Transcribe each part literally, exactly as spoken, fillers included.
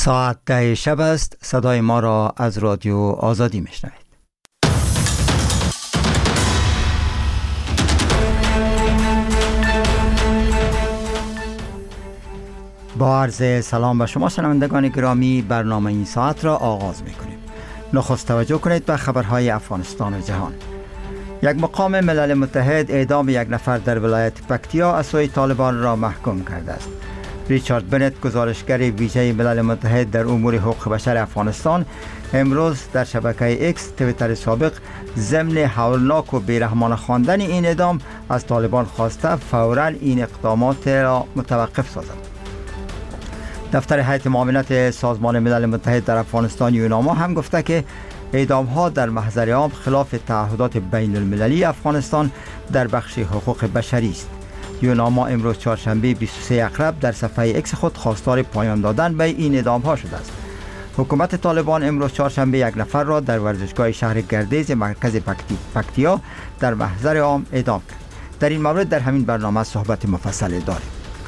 ساعت ده شب است. صدای ما را از رادیو آزادی میشنوید. با عرض سلام به شما شنوندگان گرامی، برنامه این ساعت را آغاز میکنیم. نخست توجه کنید به خبرهای افغانستان و جهان. یک مقام ملل متحد اعدام یک نفر در ولایت پکتیا از سوی طالبان را محکوم کرده است. ریچارد بنت، گزارشگر ویژه ملل متحد در امور حقوق بشر افغانستان، امروز در شبکه اکس توییتر سابق ضمن هولناک و بیرحمانه خواندن این اعدام از طالبان خواسته فوراً این اقدامات را متوقف سازد. دفتر هیئت معاونت سازمان ملل متحد در افغانستان یوناما هم گفته که اعدام ها در محضر عام خلاف تعهدات بین المللی افغانستان در بخش حقوق بشری است. یوناما امروز چهارشنبه بیست و سوم اکتبر در صفحه اکس خود خواستار پایان دادن به این اعدام ها شده است. حکومت طالبان امروز چهارشنبه یک نفر را در ورزشگاه شهر گردیز مرکز پکتیا در محضر عام اعدام کرد. در این مورد در همین برنامه صحبت مفصل داریم.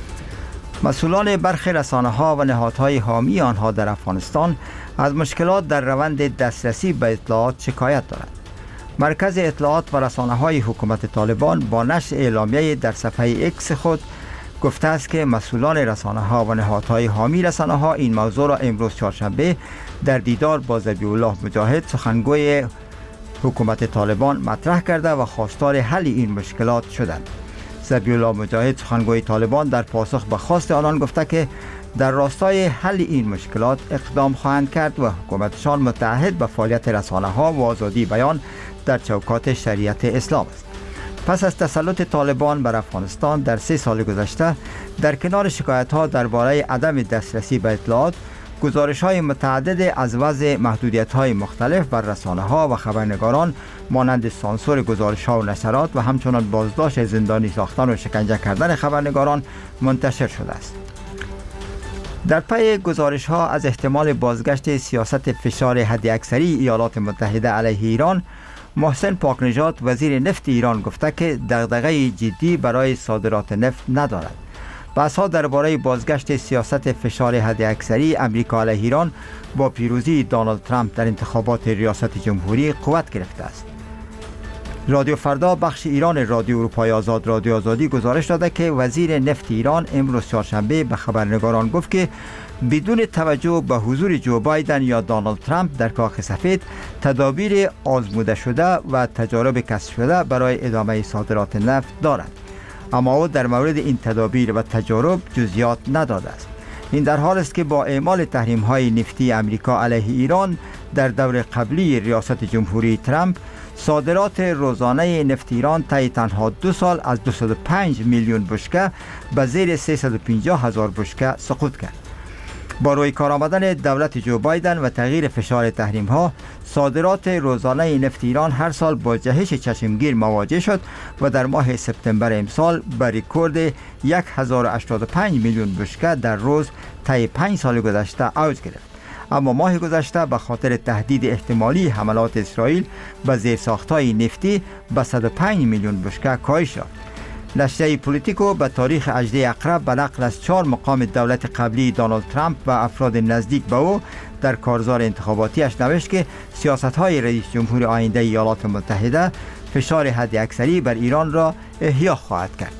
مسئولان برخی رسانه‌ها و نهادهای حامی آنها در افغانستان از مشکلات در روند دسترسی به اطلاعات شکایت دارند. مرکز اطلاعات و رسانه‌های حکومت طالبان با نشر اعلامیه در صفحه اکس خود گفته است که مسئولان رسانه‌ها و نهادهای حامی رسانه‌ها این موضوع را امروز چهارشنبه در دیدار با ذبیح الله مجاهد، سخنگوی حکومت طالبان، مطرح کرده و خواستار حل این مشکلات شدند. ذبیح الله مجاهد، سخنگوی طالبان، در پاسخ به خواست آنان گفته که در راستای حل این مشکلات اقدام خواهند کرد و حکومتشان متعهد به فعالیت رسانه‌ها و آزادی بیان در چوکات شریعت اسلام است. پس از تسلط طالبان بر افغانستان در سه سال گذشته، در کنار شکایت‌ها درباره عدم دسترسی به اطلاعات، گزارش‌های متعدد از وضع محدودیت‌های مختلف بر رسانه‌ها و خبرنگاران مانند سانسور گزارش‌ها و نشرات و همچنان بازداشت، زندانی ساختن و شکنجه کردن خبرنگاران منتشر شده است. در پی گزارش‌ها از احتمال بازگشت سیاست فشار حداکثری ایالات متحده علیه ایران، محسن پاکنژاد، وزیر نفت ایران، گفته که دغدغه جدی برای صادرات نفت ندارد. بحث‌ها درباره بازگشت سیاست فشار حداکثری امریکا علیه ایران با پیروزی دونالد ترامپ در انتخابات ریاست جمهوری قوت گرفته است. رادیو فردا بخش ایران رادیو اروپای آزاد رادیو آزادی گزارش داده که وزیر نفت ایران امروز چهارشنبه به خبرنگاران گفت که بدون توجه به حضور جو بایدن یا دونالد ترامپ در کاخ سفید، تدابیر آزموده شده و تجارب کسب شده برای ادامه صادرات نفت دارد. اما او در مورد این تدابیر و تجارب جزئیات نداده است. این در حال است که با اعمال تحریم‌های نفتی امریکا علیه ایران در دور قبلی ریاست جمهوری ترامپ، صادرات روزانه نفت ایران طی تنها دو سال از دویست و پنج میلیون بشکه به زیر سیصد و پنجاه هزار بشکه سقوط کرد. با روی کار آمدن دولت جو بایدن و تغییر فشار تحریم ها، صادرات روزانه نفت ایران هر سال با جهش چشمگیر مواجه شد و در ماه سپتامبر امسال به رکورد هزار و هشتاد و پنج میلیون بشکه در روز طی پنج سال گذشته اوج گرفت. اما ماه گذشته به خاطر تهدید احتمالی حملات اسرائیل به زیرساخت‌های نفتی به صد و پنج میلیون بشکه کاهش یافت. نشریه پولیتیکو به تاریخ هجدهم اکتبر به نقل از چهار مقام دولت قبلی دونالد ترامپ و افراد نزدیک به او در کارزار انتخاباتیش نوشت که سیاست‌های رئیس جمهور آینده ایالات متحده فشار حداکثری بر ایران را احیا خواهد کرد.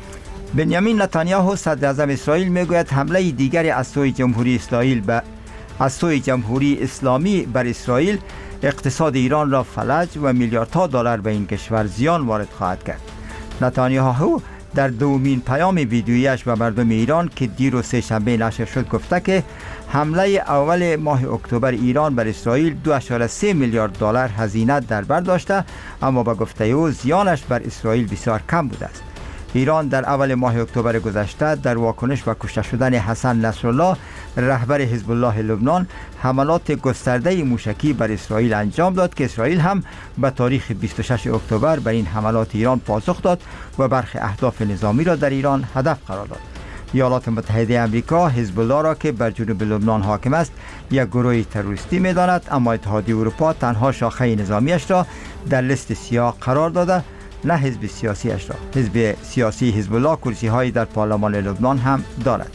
بنیامین نتانیاهو، صدر اعظم اسرائیل، میگوید حمله دیگری از سوی جمهوری اسرائیل به از سوی جمهوری اسلامی بر اسرائیل اقتصاد ایران را فلج و میلیاردها دلار به این کشور زیان وارد خواهد کرد. نتانیاهو در دومین پیام ویدیویش به مردم ایران که دیروز سه شنبه نشر شد گفته که حمله اول ماه اکتبر ایران بر اسرائیل دو ممیز سه میلیارد دلار هزینه در بر داشته، اما به گفته او زیانش بر اسرائیل بسیار کم بوده است. ایران در اول ماه اکتبر گذشته در واکنش به کشته شدن حسن نصرالله، رهبر حزب الله لبنان، حملات گسترده موشکی بر اسرائیل انجام داد که اسرائیل هم به تاریخ بیست و ششم اکتبر بر این حملات ایران پاسخ داد و برخی اهداف نظامی را در ایران هدف قرار داد. ایالات متحده آمریکا حزب الله را که بر جنوب لبنان حاکم است یک گروه تروریستی می‌داند، اما اتحادیه اروپا تنها شاخه نظامیش را در لیست سیاه قرار داده، نه حزب سیاسیش را. حزب سیاسی حزب الله کرسی هایی در پارلمان لبنان هم دارد.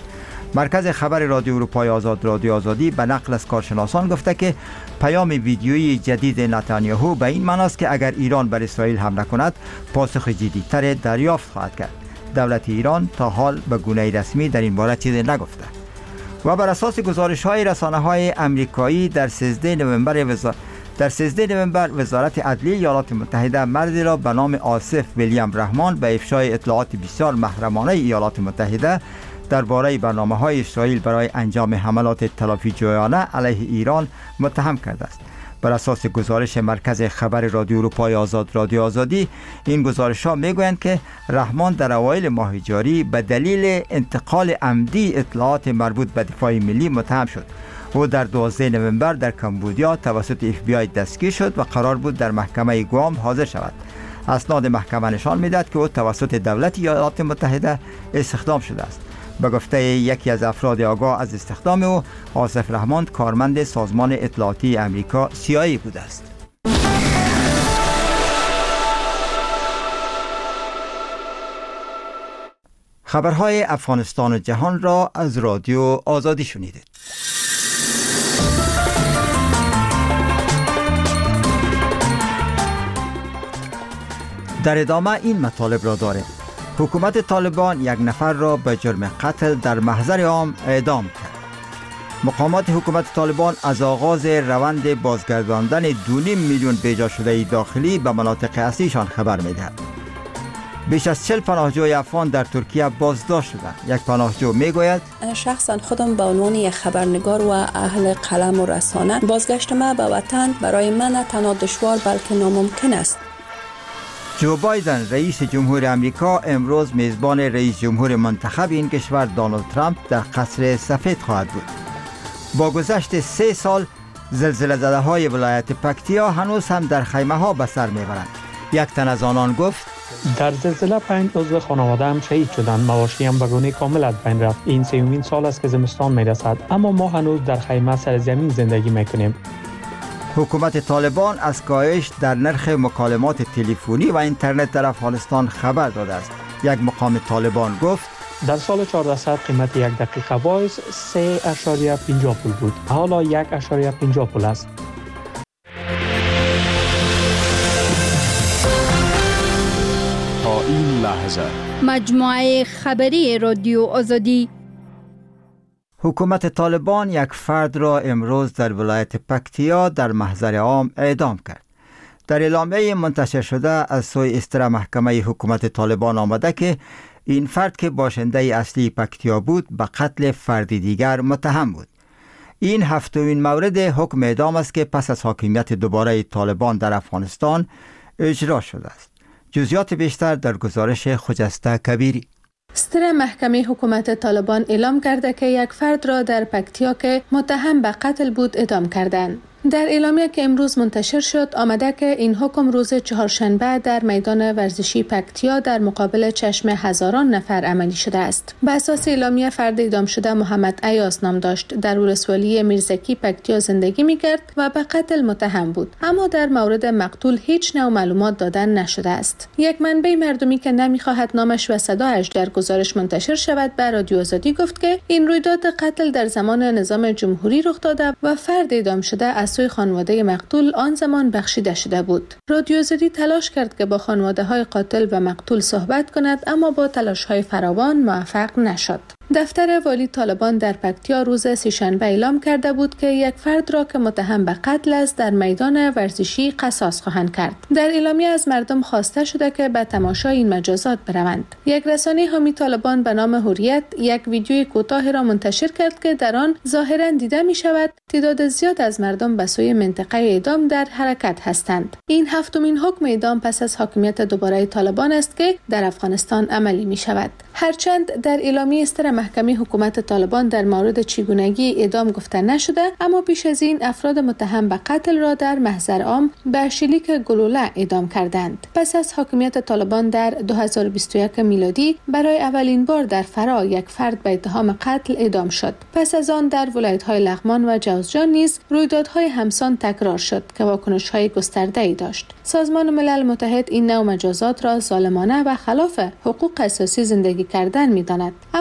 مرکز خبر رادیو اروپای آزاد رادیو آزادی به نقل از کارشناسان گفته که پیام ویدیویی جدید نتانیاهو به این معنی است که اگر ایران بر اسرائیل حمله کند پاسخ جدی‌تر دریافت خواهد کرد. دولت ایران تا حال به گونه رسمی در این باره چیزی نگفته. و بر اساس گزارش‌های رسانه‌های آمریکایی در سیزده نوامبر وزارت در سیزده نوامبر وزارت عدلیه ایالات متحده مردی را به نام آصف ویلیام رحمان به افشای اطلاعات بسیار محرمانه ایالات متحده درباره برنامه‌های اسرائیل برای انجام حملات تلافی جویانه علیه ایران متهم کرده است. بر اساس گزارش مرکز خبر رادیو اروپای آزاد رادیو آزادی، این گزارش‌ها می‌گویند که رحمان در اوایل ماه جاری به دلیل انتقال عمدی اطلاعات مربوط به دفاع ملی متهم شد. او در دوازده نوامبر در کمبودیا توسط اف بی آی دستگیر شد و قرار بود در محکمه گوام حاضر شود. اسناد محکمه نشان می‌دهد که او توسط دولت ایالات متحده استخدام شده است. به گفته یکی از افراد آگاه از استخدام او، آصف رحمان کارمند سازمان اطلاعاتی امریکا سی آی ای بوده است. خبرهای افغانستان و جهان را از رادیو آزادی شنیدید. در ادامه این مطالب را داریم. حکومت طالبان یک نفر را به جرم قتل در محضر عام اعدام کرد. مقامات حکومت طالبان از آغاز روند بازگرداندن دو نیم میلیون بیجا شده داخلی به مناطق اصلیشان خبر می‌دهد. بیش از چهل پناهجوی افغان در ترکیه بازداشت شدند. یک پناهجو میگوید شخصا خودم به عنوان یک خبرنگار و اهل قلم و رسانه بازگشت ما به وطن برای من نه تنها دشوار بلکه ناممکن است. جو بایدن رئیس جمهور امریکا امروز میزبان رئیس جمهور منتخب این کشور دونالد ترامپ در قصر سفید خواهد بود. با گذشت سه سال زلزله زده های ولایت پکتیا هنوز هم در خیمه ها به سر میبرند. یک تن از آنان گفت در زلزله پنج عضو خانواده هم شهید شدند. مواشی هم به گونه کامل از بین رفت. این سومین سال است که زمستان میرسد، اما ما هنوز در خیمه سر زمین زندگی میکنیم. حکومت طالبان از کاهش در نرخ مکالمات تلفنی و اینترنت در افغانستان خبر داده است. یک مقام طالبان گفت در سال چهاردهصد قیمت یک دقیقه وایس سه اشاریه پنجاه پول بود. حالا یک اشاریه پنجاه پول است. تا این لحظه مجموعه خبری رادیو آزادی. حکومت طالبان یک فرد را امروز در ولایت پکتیا در محضر عام اعدام کرد. در اعلامیه منتشر شده از سوی استرا محکمه حکومت طالبان آمده که این فرد که باشنده اصلی پکتیا بود به قتل فردی دیگر متهم بود. این هفتمین مورد حکم اعدام است که پس از حاکمیت دوباره طالبان در افغانستان اجرا شده است. جزئیات بیشتر در گزارش خجسته کبیری. استرا محکمه حکومت طالبان اعلام کرده که یک فرد را در پکتیا که متهم به قتل بود اعدام کردند. در اعلامیه که امروز منتشر شد آمده که این حکم روز چهارشنبه در میدان ورزشی پکتیا در مقابل چشم هزاران نفر عملی شده است. به اساس اعلامیه فرد اعدام شده محمد ایاس نام داشت. در ولسوالی میرزکی پکتیا زندگی می‌کرد و به قتل متهم بود، اما در مورد مقتول هیچ نوع معلومات دادن نشده است. یک منبع مردمی که نمی‌خواهد نامش و صدایش در گزارش منتشر شود به رادیو آزادی گفت که این رویداد قتل در زمان نظام جمهوری رخ داده و فرد اعدام شده از سوی خانواده مقتول آن زمان بخشیده شده بود. رادیو آزادی تلاش کرد که با خانواده‌های قاتل و مقتول صحبت کند، اما با تلاش‌های فراوان موفق نشد. دفتر والی طالبان در پکتیا روز سه‌شنبه اعلام کرده بود که یک فرد را که متهم به قتل است در میدان ورزشی قصاص خواهند کرد. در اعلامیه از مردم خواسته شده که به تماشای این مجازات بروند. یک رسانه حامی طالبان به نام حریت یک ویدیوی کوتاه را منتشر کرد که در آن ظاهراً دیده می شود تعداد زیاد از مردم به سوی منطقه اعدام در حرکت هستند. این هفتمین حکم اعدام پس از حاکمیت دوباره طالبان است که در افغانستان عملی می شود. هرچند در اعلامیه استرا محکمه حکومت طالبان در مورد چگونگی اعدام گفته نشده، اما پیش از این افراد متهم به قتل را در محضر عام به شلیک گلوله اعدام کردند. پس از حاکمیت طالبان در دو هزار و بیست و یک میلادی برای اولین بار در فرا یک فرد به اتهام قتل اعدام شد. پس از آن در ولایت‌های لغمان و جوزجان نیز رویدادهای همسان تکرار شد که واکنش‌های گسترده‌ای داشت. سازمان ملل متحد این نوع مجازات را ظالمانه و خلاف حقوق اساسی زندگی کردن می‌داند، اما مقام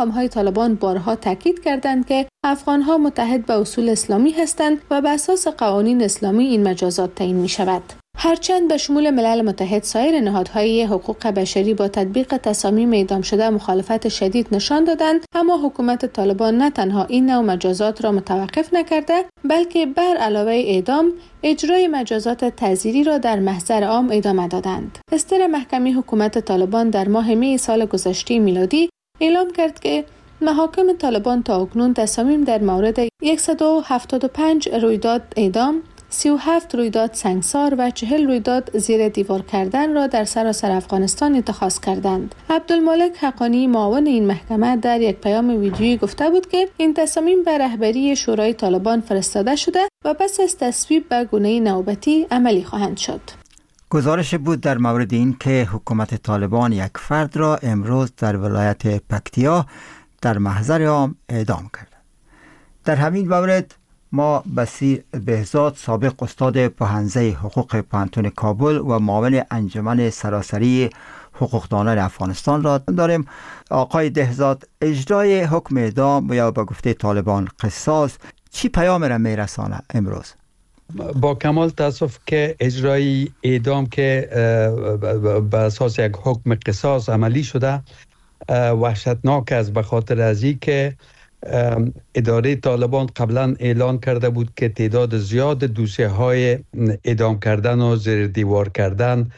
های طالبان بارها تاکید کردند که افغان‌ها متحد به اصول اسلامی هستند و به اساس قوانین اسلامی این مجازات تعیین می شود. هرچند به شمول ملل متحد سایر نهادهای حقوق بشری با تطبیق تصامیم اعدام شده مخالفت شدید نشان دادند، اما حکومت طالبان نه تنها این نوع مجازات را متوقف نکرده، بلکه بر علاوه اعدام اجرای مجازات تعزیری را در محضر عام ادامه دادند. استر محکمه حکومت طالبان در ماه می سال گذشته میلادی اعلام کرد که محاکم طالبان تا اکنون تصامیم در مورد صد و هفتاد و پنج رویداد اعدام، سی و هفت رویداد سنگسار و چهل رویداد زیر دیوار کردن را در سراسر افغانستان اتخاذ کردند. عبدالمالک حقانی معاون این محکمه در یک پیام ویدیویی گفته بود که این تصامیم به رهبری شورای طالبان فرستاده شده و پس از تصویب به گونه نوبتی عملی خواهند شد. گزارش بود در مورد این که حکومت طالبان یک فرد را امروز در ولایت پکتیا در محضر عام اعدام کرد. در همین مورد ما بصیر بهزاد، سابق استاد پوهنځی حقوق پوهنتون کابل و معاون انجمن سراسری حقوقدانان افغانستان را داریم. آقای بهزاد، اجرای حکم اعدام یا به گفته طالبان قصاص چی پیام را میرسانه امروز؟ با کمال تاسف که اجرای اعدام که به اساس یک حکم قصاص عملی شده وحشتناک است، به خاطر از این که اداره طالبان قبلا اعلان کرده بود که تعداد زیاد دوسیه های اعدام کردن و زیر دیوار کردن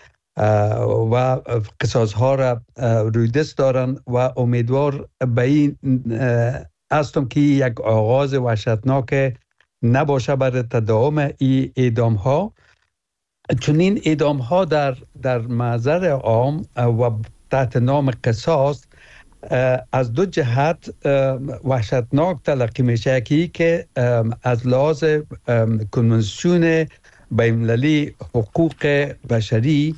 و قصاص ها را روی دست دارن و امیدوار به این هستم که یک آغاز وحشتناک نباشه برای تداوم این اعدام ها. چون این اعدام ها در در محضر عام و تحت نام قصاص از دو جهت وحشتناک تلقی میشه. یکی که از لحاظ کنونسیون بین‌المللی حقوق بشری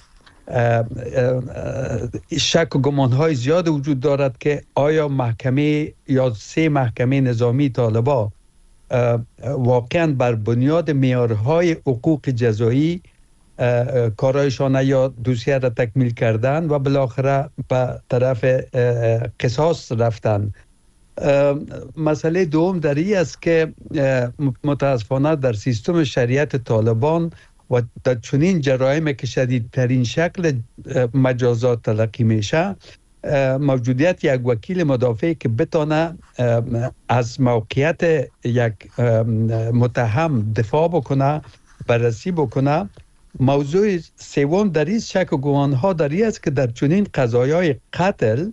شک و گمانهای زیاد وجود دارد که آیا محکمه یا سه محکمه نظامی طالبان واقعا بر بنیاد معیارهای حقوق جزایی کارایشان یا دوسیه را تکمیل کردن و بالاخره به طرف قصاص رفتن. مسئله دوم در این است که متاسفانه در سیستم شریعت طالبان و در چنین جرایم که شدیدترین شکل مجازات تلقی میشه، موجودیت یک وکیل مدافع که بتانه از موقعیت یک متهم دفاع بکنه، بررسی بکنه. موضوع سوم در این شک و گمانها در این است که در چنین قضایای قتل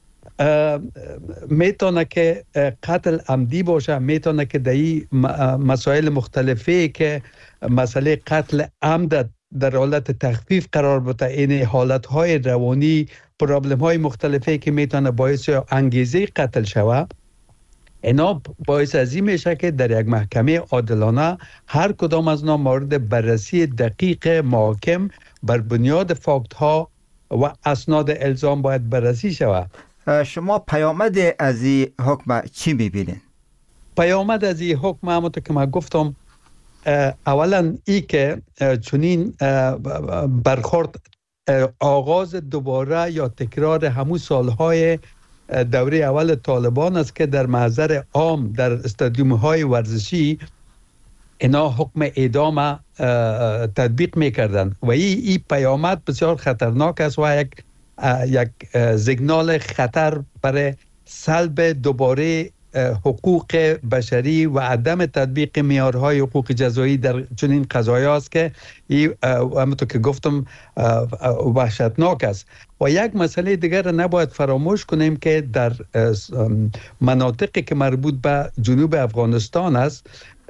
میتونه که قتل عمدی باشه، میتونه که در این مسائل مختلفی که مسئله قتل عمد در حالت تخفیف قرار بده، این حالتهای روانی، پرابلم های مختلفی که میتونه باعث انگیزه قتل شوه، اینا باعث از این میشه که در یک محکمه عادلانه هر کدام از اینا مورد بررسی دقیق محاکم بر بنیاد فاکت ها و اسناد الزام باید بررسی شود. شما پیامد از این حکم چی میبینین؟ پیامد از این حکم همونطور که من گفتم، اولا ای که چنین برخورد آغاز دوباره یا تکرار همون سالهای دوره اول طالبان است که در محضر عام در استادیوم های ورزشی اینا حکم اعدام تطبیق میکردن و این ای پیامد بسیار خطرناک است و یک یک سیگنال خطر برای سلب دوباره حقوق بشری و عدم تطبیق معیارهای حقوق جزایی در چنین قضایا است که این همونطور که گفتم وحشتناک است. و یک مسئله دیگر را نباید فراموش کنیم که در مناطقی که مربوط به جنوب افغانستان است،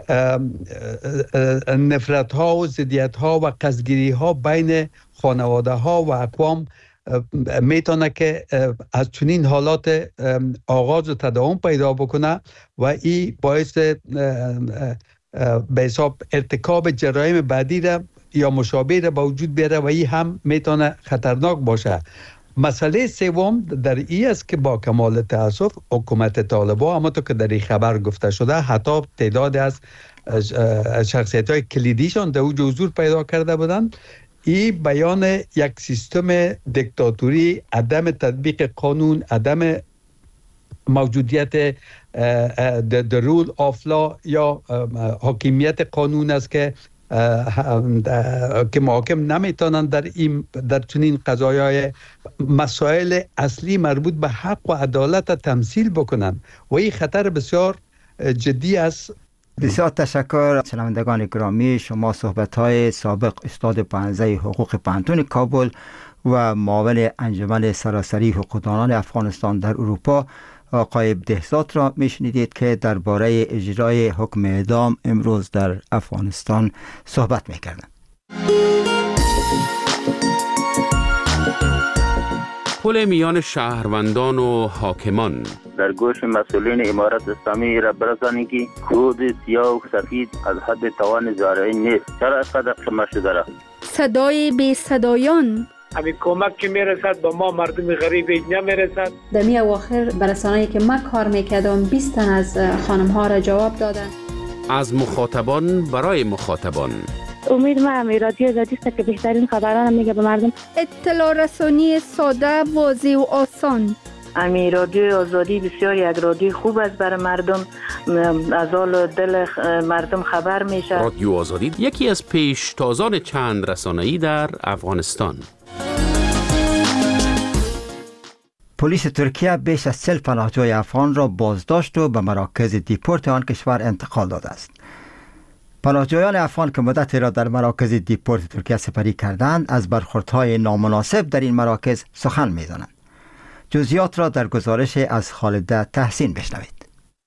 نفرت ها و ضدیت ها و قصدگیری ها بین خانواده ها و اقوام میتونه که از چنین حالات آغاز و تداوم پیدا بکنه و این باعث به حساب ارتکاب جرایم بعدی را یا مشابه را به وجود بیاره و این هم میتونه خطرناک باشه. مسئله سوم در این است که با کمال تاسف حکومت طالبان، همونطور که در این خبر گفته شده، حتی تعداد از شخصیت های کلیدیشان در اوج حضور پیدا کرده بودند. این بیان یک سیستم دیکتاتوری، عدم تطبیق قانون، عدم موجودیت the rule of law یا حاکمیت قانون است که که محاکم نمیتونن در این در چنین قضایای مسائل اصلی مربوط به حق و عدالت تمثیل بکنن و این خطر بسیار جدی است. بسیار تشکر شنوندگان گرامی. شما صحبت‌های سابق استاد پانزده حقوق پانتون کابل و معاون انجمن سراسری حقوقدانان افغانستان در اروپا آقای بهزاد را میشنیدید که درباره اجرای حکم اعدام امروز در افغانستان صحبت میکردند. پل میان شهروندان و حاکمان در گوش مسئولین امارت اسلامی را برسانی که کود سیاه و سفید از حد توان زارعین نیست. چرا از قدر شما شده را؟ صدای بی صدایان همین کمک که میرسد با ما مردم غریب اینجا میرسد. در می اواخر برسانه‌ای که من کار میکردم بیست تن از خانم ها را جواب دادن. از مخاطبان برای مخاطبان. امید من رادیو آزادی است که بهترین خبران میگه به مردم. اطلاع رسانی ساده، واضح و آسان. امی رادیو آزادی بسیار یک رادیو خوب است برای مردم، از حال دل مردم خبر میشه. رادیو آزادی یکی از پیشتازان چند رسانه‌ای در افغانستان. پلیس ترکیه بیش از چهل پناهجوی افغان را بازداشت و به مراکز دیپورت آن کشور انتقال داده است. پناهجویان افغان که مدتی را در مراکز دیپورت ترکیه سپری کردند از برخوردهای نامناسب در این مراکز سخن می‌زنند. جزئیات را در گزارش از خالده تحسین بشنوید.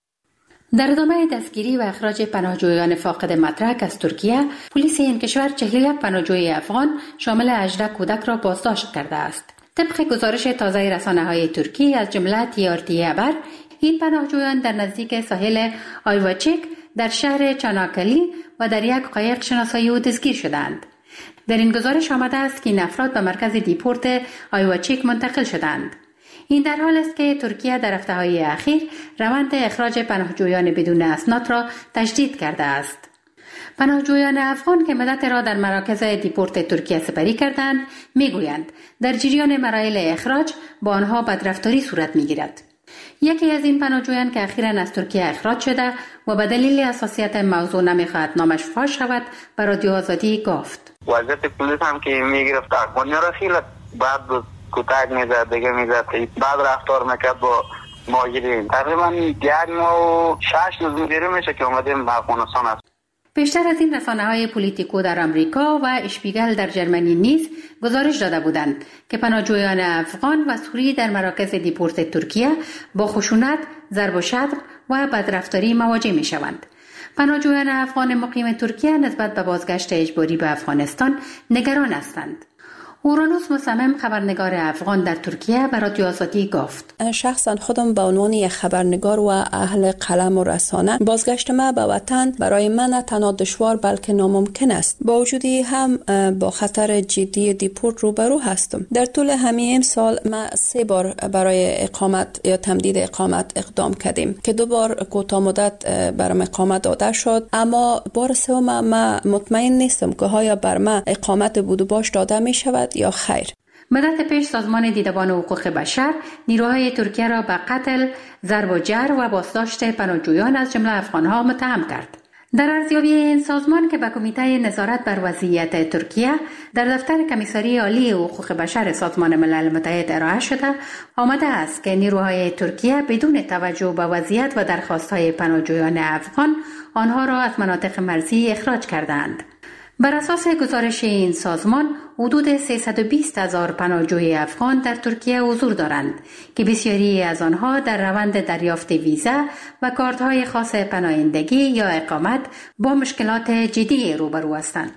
در ادامه دستگیری و اخراج پناهجویان فاقد مدرک از ترکیه، پلیس این کشور چهل و یک پناهجوی افغان شامل هجده کودک را بازداشت کرده است. طبق گزارش تازه رسانه‌های ترکی از جمله تی آر تی خبر، این پناهجویان در نزدیک ساحل آیواچیک در شهر چاناکلی و در یک قایق شناسایی و دستگیر شدند. در این گزارش آمده است که این افراد به مرکز دیپورت آیواچیک منتقل شدند. این در حال است که ترکیه در هفته‌های اخیر روند اخراج پناهجویان بدون اسناد را تجدید کرده است. پناهجویان افغان که مدت را در مراکز دیپورت ترکیه سپری کردند میگویند در جریان مراحل اخراج با آنها بدرفتاری صورت میگیرد. یکی از این پناهجویان که اخیراً از ترکیه اخراج شده و به دلیل حساسیت موضوع نمیخواهد نامش فاش شود به رادیو آزادی گفت: وضعیت پلیس هم که میگرفت افغانی را خیلی بعد کتک میزد دیگه میزد بعد رفتار میکرد با مهاجرین. تقریبا یک ماه و شش روز دیره میشه که اومدیم به افغانستان است. پیشتر از این رسانه‌های پولیتیکو در آمریکا و اشپیگل در جرمنی نیز گزارش داده بودند که پناهجویان افغان و سوری در مراکز دیپورت ترکیه با خشونت، ضرب و شتم و بدرفتاری مواجه می‌شوند. پناهجویان افغان مقیم ترکیه نسبت به بازگشت اجباری به افغانستان نگران هستند. اورانوس مصمم خبرنگار افغان در ترکیه به رادیو آزادی گفت: شخصا خودم به عنوان یک خبرنگار و اهل قلم و رسانه بازگشت ما به وطن برای من نه تنها دشوار بلکه ناممکن است. با وجودی هم با خطر جدی دیپورت روبرو هستم. در طول همین این سال ما سه بار برای اقامت یا تمدید اقامت اقدام کردیم که دو بار کوتاه مدت برام اقامت داده شد، اما بار سوم ما مطمئن نیستم که آیا بر ما اقامت بود و باش داده می شود یا خیر. مدت پیش سازمان دیدبان حقوق بشر نیروهای ترکیه را به قتل، ضرب و جرح و بازداشت پناهجویان از جمله افغانها متهم کرد. در ارزیابی این سازمان که به کمیته نظارت بر وضعیت ترکیه در دفتر کمیساری عالی حقوق بشر سازمان ملل متحد ارائه شده، آمده است که نیروهای ترکیه بدون توجه به وضعیت و درخواست‌های پناهجویان افغان آنها را از مناطق مرزی اخراج کردند. بر اساس گزارش این سازمان، حدود سیصد و بیست هزار پناهجوی افغان در ترکیه حضور دارند که بسیاری از آنها در روند دریافت ویزا و کارت‌های خاص پناهندگی یا اقامت با مشکلات جدی روبرو هستند.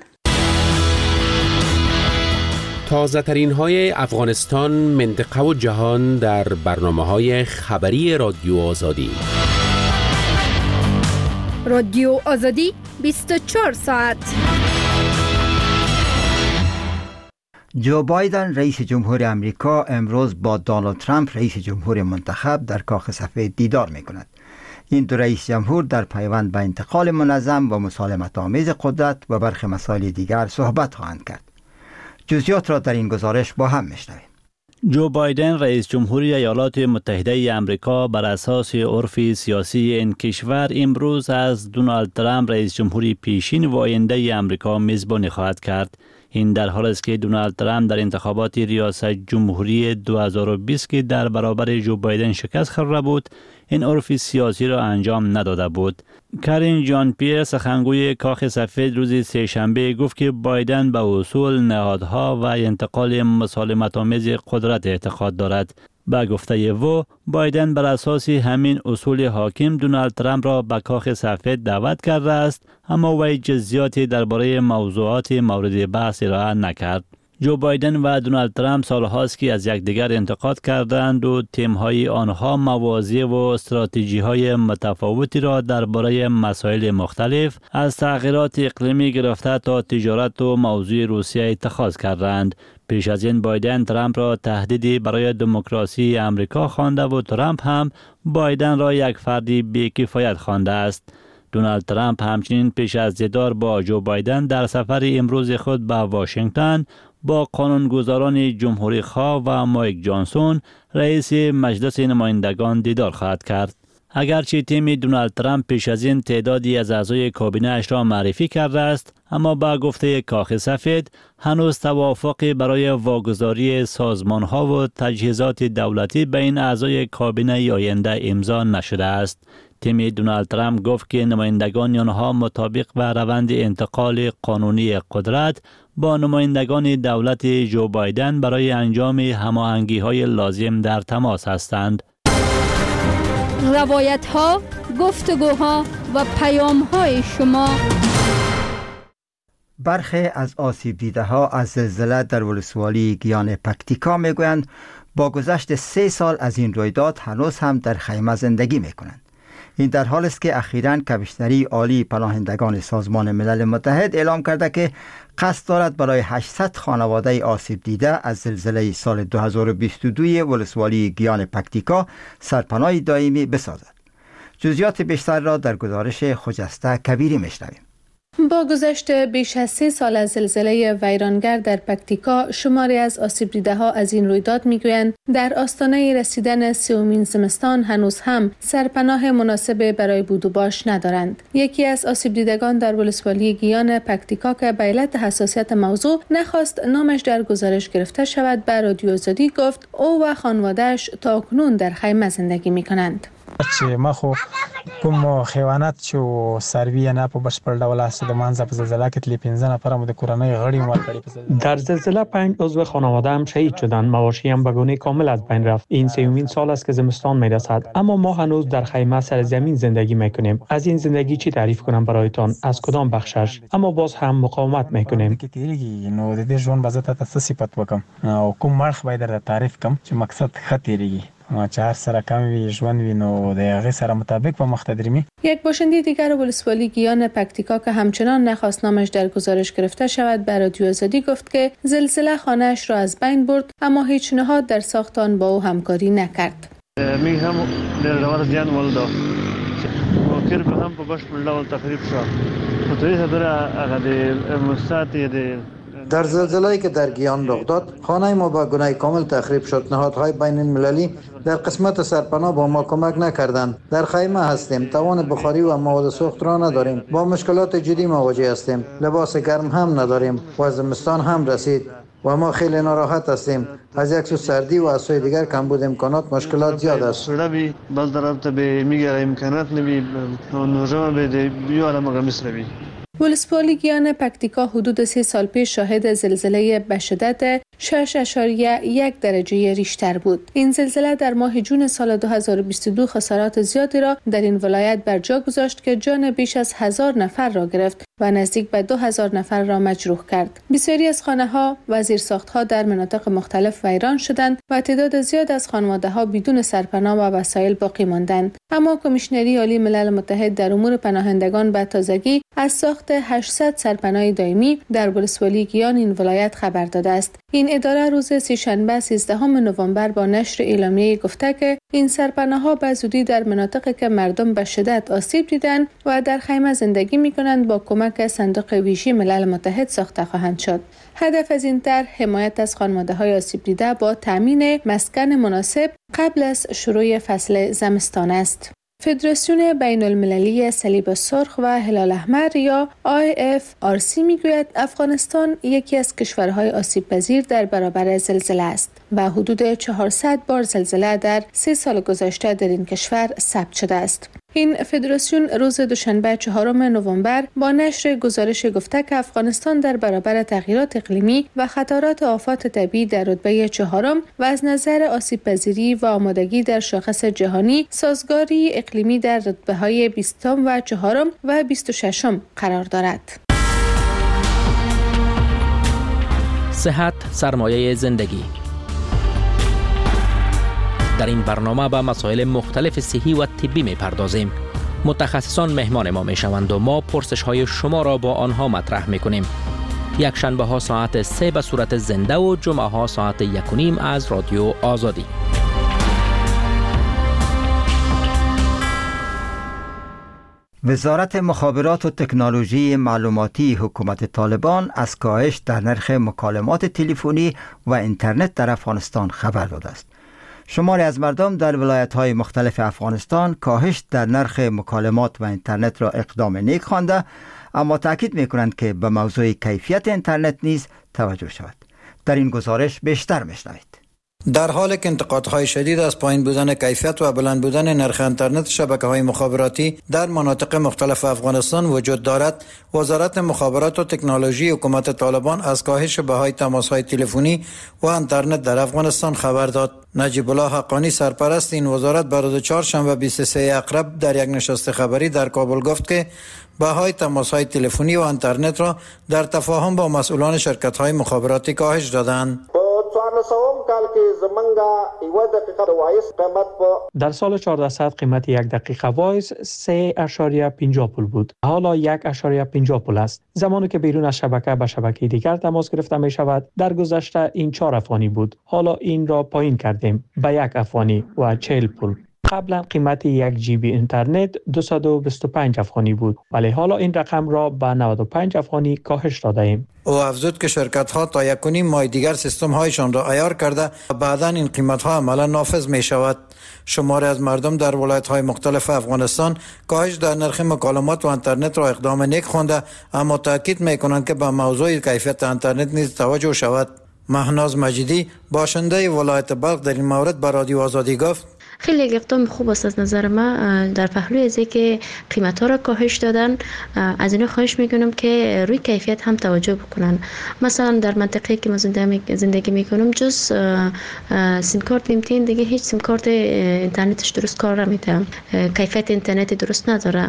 تازه ترین های افغانستان، منطقه و جهان در برنامه‌های خبری رادیو آزادی. رادیو آزادی بیست و چهار ساعت. جو بایدن رئیس جمهور امریکا امروز با دونالد ترامپ رئیس جمهور منتخب در کاخ سفید دیدار می کند. این دو رئیس جمهور در پیوند به انتقال منظم و مسالمت آمیز قدرت و برخی مسائل دیگر صحبت خواهند کرد. جزئیات را در این گزارش با هم میشنویم. جو بایدن رئیس جمهوری ایالات متحده ای آمریکا بر اساس عرف سیاسی این کشور امروز از دونالد ترامپ رئیس جمهوری پیشین و آینده ای آمریکا میزبانی خواهد کرد. این در حالی است که دونالد ترامپ در انتخابات ریاست جمهوری دو هزار و بیست که در برابر جو بایدن شکست خورده بود، این عرف سیاسی را انجام نداده بود. کارین جان پیر، سخنگوی کاخ سفید، روز سه‌شنبه گفت که بایدن به اصول، نهادها و انتقال مسالمت‌آمیز قدرت اعتقاد دارد. با گفته او، بایدن بر اساس همین اصول حاکم دونالد ترامپ را به کاخ سفید دعوت کرده است، اما وی جزئیاتی درباره موضوعات مورد بحث ارائه نکرد. جو بایدن و دونالد ترامپ سالهاست که از یکدیگر انتقاد کردند و تیم‌های آنها مواضع و استراتژی‌های متفاوتی را درباره مسائل مختلف از تغییرات اقلیمی گرفته تا تجارت و موضوع روسیه اتخاذ کردند. پیش از این بایدن ترامپ را تهدیدی برای دموکراسی امریکا خوانده و ترامپ هم بایدن را یک فردی بی‌کفایت خوانده است. دونالد ترامپ همچنین پیش از دیدار با جو بایدن در سفر امروز خود به واشنگتن با قانونگذاران جمهوری خواه و مایک جانسون رئیس مجلس نمایندگان دیدار خواهد کرد. اگرچه تیم دونالد ترامپ پیش از این تعدادی از اعضای کابینه اش را معرفی کرده است، اما با گفته کاخ سفید هنوز توافقی برای واگذاری سازمان‌ها و تجهیزات دولتی بین اعضای کابینه آینده امضا نشده است. تیم دونالد ترامپ گفت که نمایندگان آنها مطابق با روند انتقال قانونی قدرت با نمایندگان دولت جو بایدن برای انجام هماهنگی‌های لازم در تماس هستند. روایت‌ها، گفتگوها و پیام‌های شما. برخی از آسیب دیده ها از زلزله در ولسوالی گیان پکتیکا میگویند با گذشت سه سال از این رویداد هنوز هم در خیمه زندگی میکنند. این در حال است که اخیراً کمیشنری عالی پناهندگان سازمان ملل متحد اعلام کرده که قصد دارد برای هشتصد خانواده آسیب دیده از زلزله سال دو هزار و بیست و دو ولسوالی گیان پکتیکا سرپناه دائمی بسازد. جزئیات بیشتر را در گزارش خجسته کبیری میشنویم. با گذشت بیش از سه سال از زلزله ویرانگر در پکتیکا، شماری از آسیب دیده ها از این رویداد میگویند در آستانه رسیدن سومین زمستان هنوز هم سرپناه مناسب برای بود و باش ندارند. یکی از آسیب دیدگان در ولسوالی گیان پکتیکا که به علت حساسیت موضوع نخواست نامش در گزارش گرفته شود، به رادیو آزادی گفت او و خانواده‌اش تاکنون در خیمه زندگی میکنند. چې ما خو کوم حیوانات چې سروي نه په بشپړ ډول است د منځ په زلزلہ کې تلی پنځه نفر مو د کورنۍ غړي مو کړی. در زلزله پنج عضو خانواده هم شهید شدند. مواشی هم به گونه کامل از بین رفت. این سومین سال است که زمستان میرسد، اما ما هنوز در خیمه سر زمین زندگی میکنیم. از این زندگی چی تعریف کنم برایتان؟ از کدام بخشش؟ اما باز هم مقاومت میکنیم. نو د دې ژوند بزته تاسو صفات وکم او کوم مرخ باید در تعریف کم چې مقصد خطرېږي چهار سره کم وی ژوند وینو د هغه سره مطابق په مخ تدریمی. یک باشنده دیگر ولسوالی گیان پکتیکا که همچنان نخواست نامش در گزارش گرفته شود، به رادیو آزادی گفت که زلزله خانه‌اش را از بین برد، اما هیچ نهاد در ساخت آن با او همکاری نکرد. می هم در دوار زیان ولدا فکر به هم په بشپړ ډول تخریب شو. خو ته یې خبره هغه د مستعد د در زلزله‌ای که در گیان رخ داد، خانه ما با گونه کامل تخریب شد. نهادهای بین المللی در قسمت سرپناه با ما کمک نکردند. در خیمه هستیم، توان بخاری و مواد سوخت را نداریم. با مشکلات جدی مواجه هستیم. لباس گرم هم نداریم و زمستان هم رسید و ما خیلی ناراحت هستیم. از یک سو سردی و از سوی دیگر کمبود امکانات مشکلات زیاد است. بی بل طرف ته به میگه امکانات نبی نوجوان به بیاره مغمس نبی. ولسوالی گیان پکتیکا حدود سه سال پیش شاهد زلزله به شدت شش اشاریه یک درجه ریشتر بود. این زلزله در ماه جون سال دو هزار و بیست و دو خسارات زیادی را در این ولایت بر جا گذاشت که جان بیش از هزار نفر را گرفت و نزدیک به دو هزار نفر را مجروح کرد. بسیاری از خانه‌ها و زیرساخت‌ها در مناطق مختلف ویران شدند و تعداد زیاد از خانواده‌ها بدون سرپناه و وسایل باقی ماندند. اما کمیشنری عالی ملل متحد در امور پناهندگان به تازگی از ساخت هشتصد سرپناه دائمی در ولسوالی گیان این ولایت خبر داده است. این اداره روز سه‌شنبه سیزدهم نوامبر با نشر اعلامیه گفته که این سرپناه‌ها به زودی در مناطقی که مردم به شدت آسیب دیدند و در خیمه زندگی می‌کنند با کمک کمک صندوق ویژه ملل متحد ساخته خواهند شد. هدف از این طرح حمایت از خانواده‌های آسیب دیده با تامین مسکن مناسب قبل از شروع فصل زمستان است. فدراسیون بین المللی صلیب سرخ و هلال احمر یا آی اف آر سی میگوید افغانستان یکی از کشورهای آسیب پذیر در برابر زلزله است و حدود چهارصد بار زلزله در سه سال گذشته در این کشور ثبت شده است. این فدراسیون روز دوشنبه چهارم نوامبر با نشر گزارش گفته که افغانستان در برابر تغییرات اقلیمی و خطرات آفات طبیعی در رتبه چهارم و از نظر آسیب پذیری و آمادگی در شاخص جهانی سازگاری اقلیمی در رتبه‌های بیستم و چهارم و بیست و ششم قرار دارد. صحت سرمایه زندگی. در این برنامه به مسائل مختلف صحی و طبی می پردازیم. متخصصان مهمان ما می شوند و ما پرسش های شما را با آنها مطرح می کنیم. یک شنبه ها ساعت سه به صورت زنده و جمعه ها ساعت یک و نیم از رادیو آزادی. وزارت مخابرات و تکنولوژی معلوماتی حکومت طالبان از کاهش در نرخ مکالمات تلفنی و اینترنت در افغانستان خبر داده است. شماری از مردم در ولایت‌های مختلف افغانستان کاهش در نرخ مکالمات و اینترنت را اقدام نیک خوانده، اما تاکید می‌کنند که به موضوع کیفیت اینترنت نیز توجه شود. در این گزارش بیشتر می‌شنوید. در حالی که انتقادهای شدید از پایین بودن کیفیت و بلند بودن نرخ اینترنت شبکه‌های مخابراتی در مناطق مختلف افغانستان وجود دارد، وزارت مخابرات و تکنولوژی حکومت طالبان از کاهش بهای تماس‌های تلفنی و اینترنت در افغانستان خبر داد. نجیب الله حقانی سرپرست این وزارت بر روز چهارشنبه بیست و سوم اقرب در یک نشست خبری در کابل گفت که بهای تماس‌های تلفنی و اینترنت را در تفاهم با مسئولان شرکت‌های مخابراتی کاهش دادند. در سال چهاردهصد قیمت یک دقیقه وایس سه اشاریه پنجاه پول بود. حالا یک اشاریه پنجاه پول است. زمانی که بیرون از شبکه به شبکه دیگر تماس گرفته می شود، در گذشته این چهار افغانی بود. حالا این را پایین کردیم به یک افغانی و چهل پول. قبلا قیمت یک جی بی اینترنت دویست و بیست و پنج افغانی بود، ولی حالا این رقم را به نود و پنج افغانی کاهش داده ایم. او افزود که شرکت ها تا یک و نیم ماه دیگر سیستم هایشان را عیار کرده و بعدا این قیمت ها عملا نافذ می شود. شماری از مردم در ولایت های مختلف افغانستان کاهش در نرخ مکالمات و اینترنت را اقدام نیک خوانده، اما تاکید می کنند که به موضوع کیفیت اینترنت نیز توجه شود. مهناز مجیدی باشنده ولایت بلخ در این مورد به رادیو آزادی گفت: خیلی یک اقدام خوب است از نظر ما. در پهلوی از اینکه قیمت ها را کاهش دادن، از اینا خواهش میکنم که روی کیفیت هم توجه بکنن. مثلا در منطقه که ما زندگی میکنم جز سیم کارت نمیتین دیگه هیچ سیم کارت اینترنتش درست کار نمیده، کیفیت اینترنت درست نداره،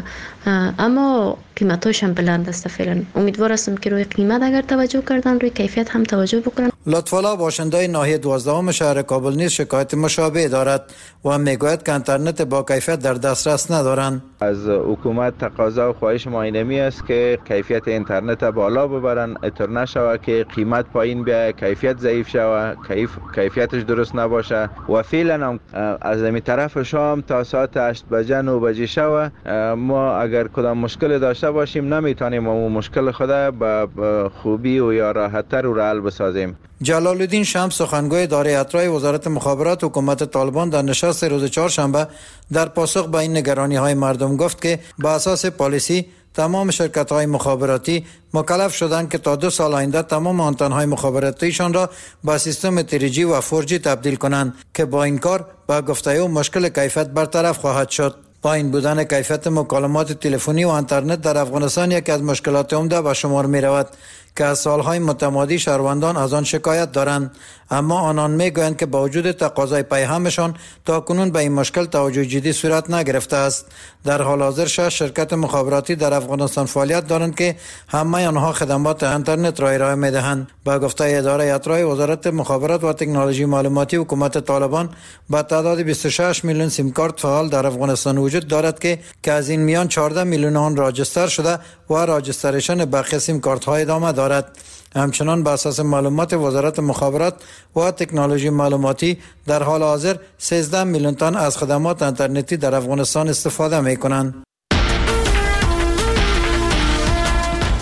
اما قیمتاش هم بلند است. فعلا امیدوار هستم که روی قیمت اگر توجه کردن روی کیفیت هم توجه بکنن. لطف‌الله باشنده ناحیه دوازدهم شهر کابل نیز شکایت مشابه دارد و میگوید که اینترنت با کیفیت در دسترس ندارند. از حکومت تقاضا و خواهش ما اینمی است که کیفیت اینترنت بالا ببرن، اتر نشوه که قیمت پایین بیاید، کیفیت ضعیف شوه، کیف کیفیتش درست نباشه و فعلا هم از این طرف شام تا ساعت هشت بجه نه بجه شوه ما اگر کدام مشکل داشته باشیم نمیتونیم اون مشکل خود به خوبی و یا راحت‌تر رو حل بسازیم. جلال الدین شمس سخنگوی اداره اطراح وزارت مخابرات حکومت طالبان در نشست روز چهارشنبه در پاسخ به این نگرانی‌های مردم گفت که با اساس پالیسی تمام شرکت‌های مخابراتی مکلف شدند که تا دو سال آینده تمام آنتن‌های مخابراتیشان را با سیستم تری جی و فور جی تبدیل کنند که با این کار با گفته او مشکل کیفیت برطرف خواهد شد. پایین بودن کیفیت مکالمات تلفنی و اینترنت در افغانستان یکی از مشکلات عمده به شمار می رود که از سالهای متمادی شهروندان از آن شکایت دارند، اما آنان میگویند که با وجود تقاضای پیهمشان تاکنون به این مشکل توجه جدی صورت نگرفته است. در حال حاضر شش شرکت مخابراتی در افغانستان فعالیت دارند که همه آنها خدمات اینترنت را ارائه میدهند. با گفته اداره اطراح وزارت مخابرات و تکنولوژی معلوماتی حکومت طالبان با تعداد بیست و شش میلیون سیم کارت فعال در افغانستان وجود دارد که که از این میان چهارده میلیون آن راجستر شده و راجستریشن بقیه سیم کارت ها ادامه دارد. همچنان بر اساس معلومات وزارت مخابرات و تکنولوژی معلوماتی در حال حاضر سیزده میلیون تن از خدمات اینترنتی در افغانستان استفاده می کنند.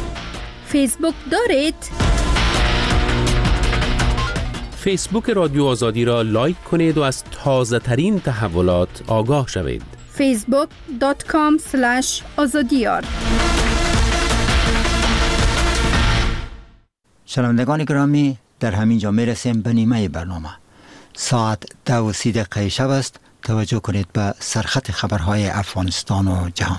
فیسبوک دارید؟ فیسبوک رادیو آزادی را لایک کنید و از تازه ترین تحولات آگاه شوید. فیسبوک دات کام اسلش آزادیار. شنوندگان گرامی، در همین جا میرسیم به نیمه برنامه. ساعت ده و سی دقیقه شب است. توجه کنید به سرخط خبرهای افغانستان و جهان.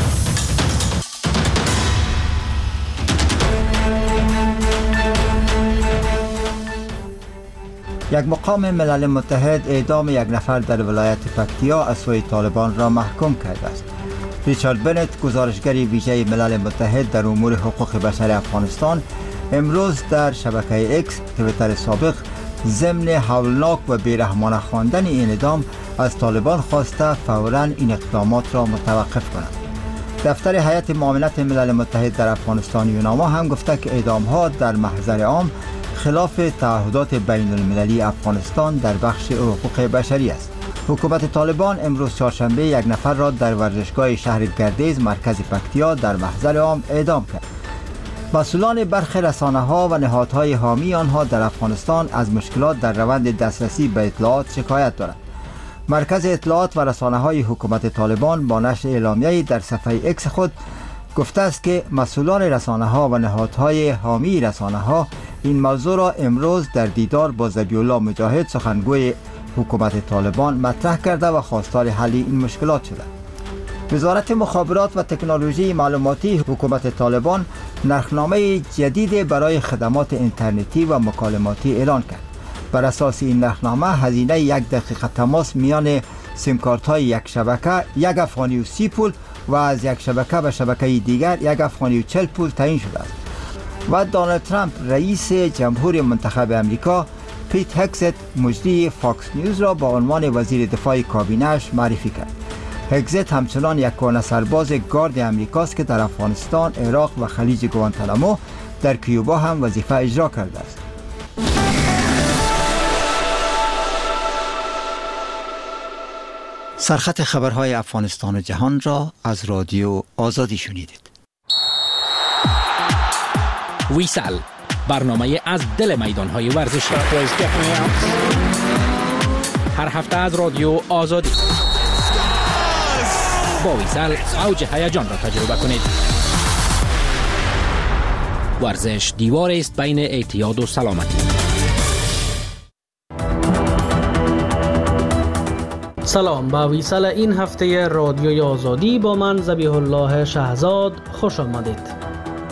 یک مقام ملل متحد اعدام یک نفر در ولایت پکتیا از سوی طالبان را محکوم کرده است. ریچارد بنت، گزارشگر ویژه ملل متحد در امور حقوق بشر افغانستان، امروز در شبکه اکس، توییتر سابق، ضمن هولناک و بیرحمانه خواندن این اعدام از طالبان خواسته فوراً این اقدامات را متوقف کنند. دفتر هیئت معاونت ملل متحد در افغانستان یوناما هم گفته که اعدام‌ها در محضر عام خلاف تعهدات بین المللی افغانستان در بخش حقوق بشری است. حکومت طالبان امروز چهارشنبه یک نفر را در ورزشگاه شهر گردیز مرکز پکتیا در محضر عام اعدام کرد. مسئولان برخی رسانه‌ها و نهادهای حامی آنها در افغانستان از مشکلات در روند دسترسی به اطلاعات شکایت دارند. مرکز اطلاعات و رسانه‌های حکومت طالبان با نشر اعلامیه‌ای در صفحه اکس خود گفته است که مسئولان رسانه‌ها و نهادهای حامی رسانه‌ها این موضوع را امروز در دیدار با ذبیح الله مجاهد، سخنگوی حکومت طالبان، مطرح کرده و خواستار حل این مشکلات شده. وزارت مخابرات و تکنولوژی معلوماتی حکومت طالبان نرخنامه جدید برای خدمات اینترنتی و مکالماتی اعلان کرد. بر اساس این نرخنامه هزینه یک دقیقه تماس میان سیم کارت های یک شبکه یک افغانی و سی پول و از یک شبکه به شبکه دیگر یک افغانی و چل پول تعیین شده است. و دونالد ترامپ رئیس جمهور منتخب امریکا پیت هگزت مجری فاکس نیوز را با عنوان وزیر دفاع کابینه‌اش معرفی کرد. هگزت همچنان یک کهنه سرباز گارد امریکاست که در افغانستان، عراق و خلیج گوانتانامو در کیوبا هم وظیفه اجرا کرده است. سرخط خبرهای افغانستان و جهان را از رادیو آزادی شنیدید. ویسال، برنامه از دل میدانهای ورزشی، هر هفته از رادیو آزادی. با ویسال اوج هیجان را تجربه کنید. ورزش دیوار است بین اعتیاد و سلامتی. سلام، با ویسال این هفته رادیوی آزادی با من ذبیح الله شهزاد خوش آمدید.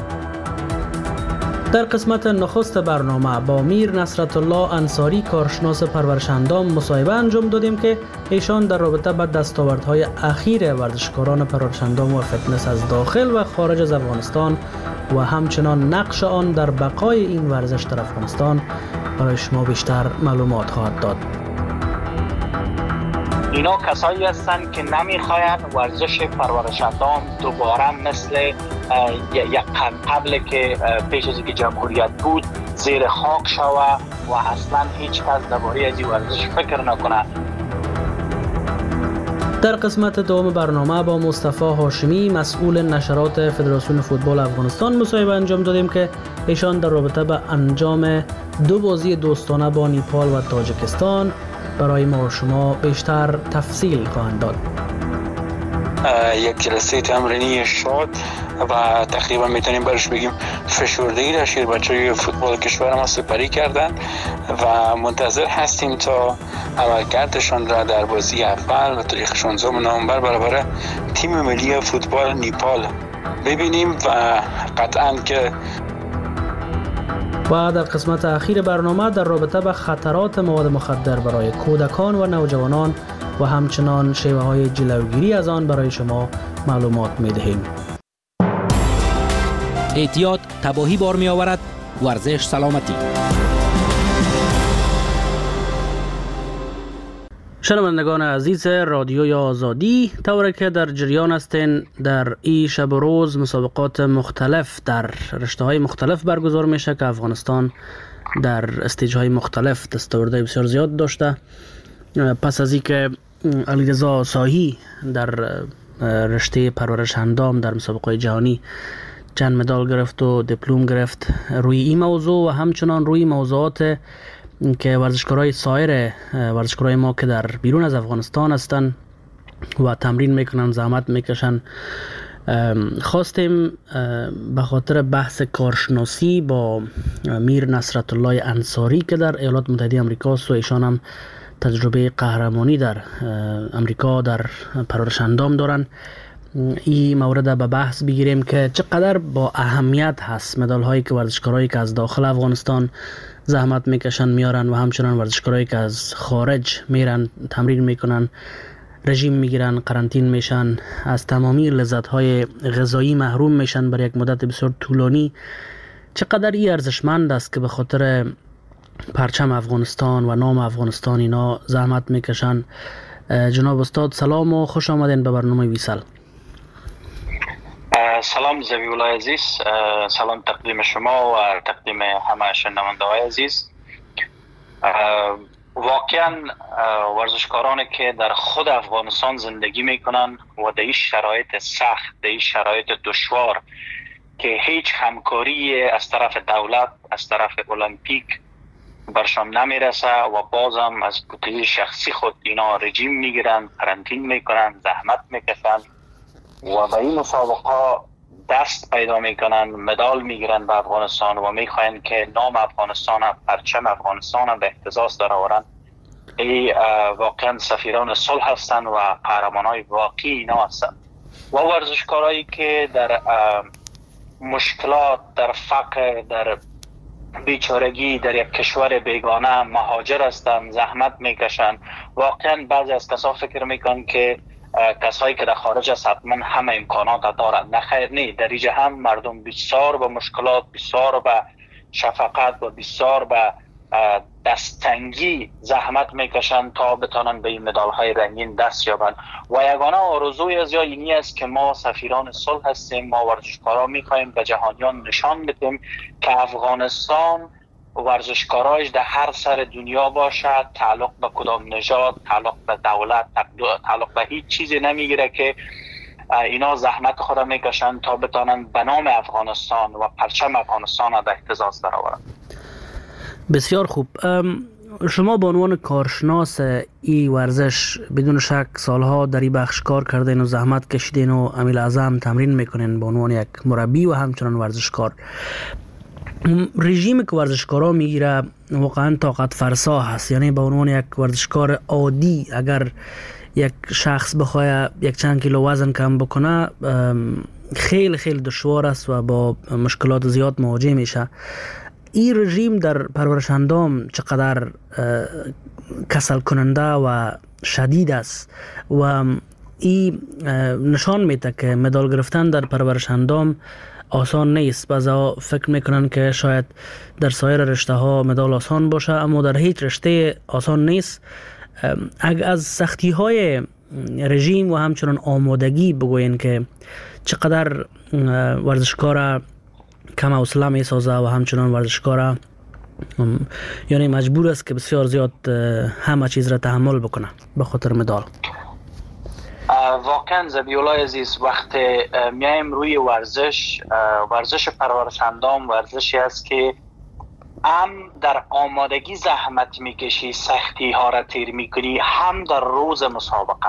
در قسمت نخست برنامه با میر نصرت الله انصاری، کارشناس پرورشندام، مصاحبه انجام دادیم که ایشان در رابطه با دستاوردهای اخیر ورزشکاران پرورشندام و فتنس از داخل و خارج از افغانستان و همچنان نقش آن در بقای این ورزش در افغانستان برای شما بیشتر معلومات خواهد داد. اینا کسایی هستند که نمیخواید ورزش پرورشندام دوباره مثل یک قبل که پیش از اینکه جمهوریت بود زیر خاک شوه و اصلا هیچ کس درباره از این ورزش فکر نکنه. در قسمت دوم برنامه با مصطفی هاشمی، مسئول نشرات فدراسیون فوتبال افغانستان، مصاحبه انجام دادیم که ایشان در رابطه با انجام دو بازی دوستانه با نیپال و تاجیکستان برای ما و شما بیشتر تفصیل خواهند داد. یک جلسه تمرینی شاد و تقریبا میتونیم برش بگیم فشردگی را شیر بچه‌های فوتبال کشور ما سپری کردن و منتظر هستیم تا عملکردشان را در بازی اول و تاریخ شانزدهم نوامبر برابر تیم ملی فوتبال نیپال ببینیم و قطعاً که و در قسمت اخیر برنامه در رابطه با خطرات مواد مخدر برای کودکان و نوجوانان و همچنان شیوه های جلوگیری از آن برای شما معلومات می دهیم. اعتیاد تباهی بار می آورد، ورزش سلامتی. شنوندگان عزیز رادیوی آزادی، طوری که در جریان هستین در این شب و روز مسابقات مختلف در رشته‌های مختلف برگزار میشه که افغانستان در استیج‌های مختلف دستاوردهای بسیار زیاد داشته. پس از اینکه علیرضا ساهی در رشته پرورش اندام در مسابقات جهانی چند مدال گرفت و دیپلم گرفت روی این موضوع و همچنان روی موضوعات که ورزشکارای سایر ورزشکارای ما که در بیرون از افغانستان هستند و تمرین میکنن، زحمت میکشن. خواستیم به خاطر بحث کارشناسی با میر نصرت الله انصاری که در ایالات متحده آمریکا است و ایشان هم تجربه قهرمانی در امریکا در پرورش اندام دارن، این مورد به بحث بگیریم که چقدر با اهمیت هست مدال هایی که ورزشکارایی که از داخل افغانستان زحمت میکشن میارن و همچنان ورزشکارایی که از خارج میرن تمرین میکنن، رژیم میگیرن، قرنطین میشن، از تمامی لذت های غذایی محروم میشن برای یک مدت بسیار طولانی. چقدر این ارزشمند است که به خاطر پرچم افغانستان و نام افغانستان اینا زحمت میکشن. جناب استاد سلام و خوش آمدین به برنامه ویسل. سلام زبی الله عزیز، سلام تقدیم شما و تقدیم همه شنونده های عزیز. واقعا ورزشکارانی که در خود افغانستان زندگی میکنن و در این شرایط سخت، در این شرایط دشوار که هیچ همکاری از طرف دولت، از طرف المپیک برشان نمیرسه و بازم از بودجه شخصی خود اینا رژیم میگیرن، قرنطین میکنن، زحمت میکشن و به این مسابقه دست پیدا میکنن، مدال میگیرن به افغانستان و میخواین که نام افغانستان، پرچم افغانستان به اهتزاز درآورن. ای واقعا سفیران صلح هستن و قهرمانای واقعی اینا هستن و ورزشکارایی که در مشکلات، در فقر، در بیچارگی در یک کشور بیگانه مهاجر هستن، زحمت میکشن. واقعا بعضی از کسا فکر میکنن که کسایی که در خارج است حتما همه امکانات دارند. نه خیر، نه، در اینجا هم مردم بسیار به مشکلات، بسیار به شفقت و بسیار به دستتنگی زحمت میکشن تا بتانن به این مدال های رنگین دست یابن. و یگانه آرزوی از یا اینی است که ما سفیران صلح هستیم، ما ورزشکارا میخوایم به جهانیان نشان بدیم که افغانستان ورزشکاراش در هر سر دنیا باشد، تعلق به کدام نژاد، تعلق به دولت، تعلق به هیچ چیزی نمیگیره، که اینا زحمت خود میکشن تا بتانن به نام افغانستان و پرچم افغانستان را به اهتزاز درآورن. بسیار خوب. شما به عنوان کارشناس ای ورزش بدون شک سالها در این بخش کار کردین و زحمت کشیدین و عمیل اعظم تمرین میکنین به عنوان یک مربی و همچنان ورزشکار. رژیمی که ورزشکارا میگیره واقعا طاقت فرسا هست. یعنی به عنوان یک ورزشکار عادی اگر یک شخص بخواد یک چند کیلو وزن کم بکنه خیلی خیلی دشوار است و با مشکلات زیاد مواجه میشه. این رژیم در پرورش اندام چقدر کسل کننده و شدید است و این نشان میده که مدال گرفتن در پرورش اندام آسان نیست. بعضا فکر میکنن که شاید در سایر رشته ها مدال آسان باشه، اما در هیچ رشته آسان نیست. اگر از سختی های رژیم و همچنان آمادگی بگوین که چقدر ورزشکار کم حوصله می سازه و همچنان ورزشکار یعنی مجبور است که بسیار زیاد همه چیز را تحمل بکنه به خاطر مدال. واقعا زبی الله عزیز، وقت میایم روی ورزش، ورزش پرورش اندام ورزشی است که هم در آمادگی زحمت میکشی، سختی ها را تیر میکنی، هم در روز مسابقه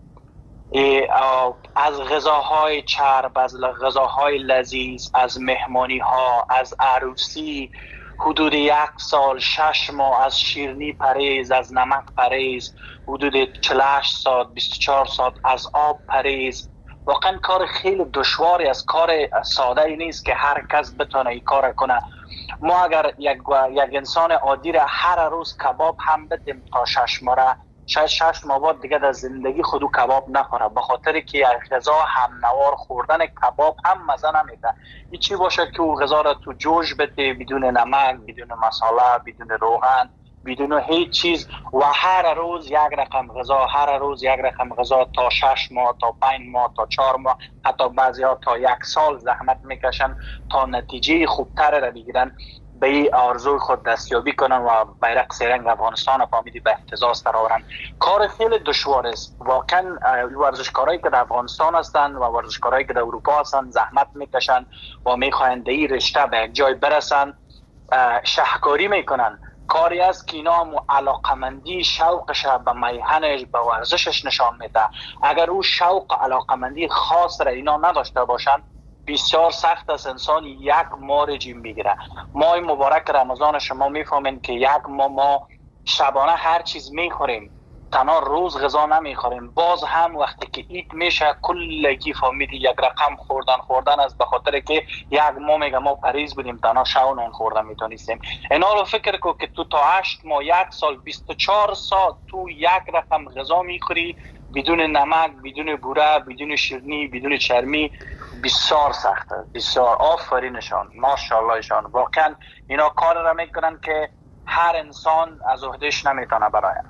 از غذاهای چرب، از غذاهای لذیذ، از مهمانی ها، از عروسی، حدود یک سال، شش ماه از شیرینی پرهیز، از نمک پرهیز، حدود چهل و هشت ساعت، بیست و چهار ساعت از آب پرهیز. واقعا کار خیلی دشواری است، کار ساده ای نیست که هر کس بتونه این کار کنه. ما اگر یک, یک انسان عادی را هر روز کباب هم بدیم تا شش ماه، شاید شش ماه بعد دیگه در زندگی خودو کباب نخوره، به خاطر که یک غذا هم نوار خوردن کباب هم مزه نمیده. این چی باشه که او غذا را تو جوش بده بدون نمک، بدون مساله، بدون روغن، بدون هیچ چیز، و هر روز یک رقم غذا، هر روز یک رقم غذا تا شش ماه، تا پنج ماه، تا چهار ماه، حتی بعضی ها تا یک سال زحمت میکشن تا نتیجه خوبتر را بگیرن. به این آرزوی خود دستیابی کنن و بیرق سرنگ افغانستان فامیدی به اهتزاز درآورن. کار خیلی دشوار است. واقعا ورزشکارایی که در افغانستان هستند و ورزشکارایی که در اروپا هستند زحمت میکشن و میخواهند این رشته به یک جای برسن، شهکاری میکنن. کاری است که اینا علاقمندی شوقش به میهنش به ورزشش نشان میده. اگر او شوق علاقمندی خاص را اینا نداشته باشن بسیار سخت است انسان یک ماه رژیم بگیره. ماه مبارک رمضان شما میفهمین که یک ماه ما شبانه هر چیز میخوریم، تنها روز غذا نمیخوریم. باز هم وقتی که عید میشه کلگی فهمیدی یک رقم خوردن خوردن است، به خاطر که یک ماه میگه ما پریز بودیم تنها شو نان خوردن میتونستیم. اینا رو فکر کو که تو تا هشت ماه یک سال بیست و چهار ساعت تو یک رقم غذا میخوری بدون نمک، بدون بوره، بدون شیرینی، بدون چرمی. بسیار سخته. بسیار آفرینشان، ماشاءاللهشان. واقعا اینا کار را میکنن که هر انسان از عهدهش نمیتونه براین.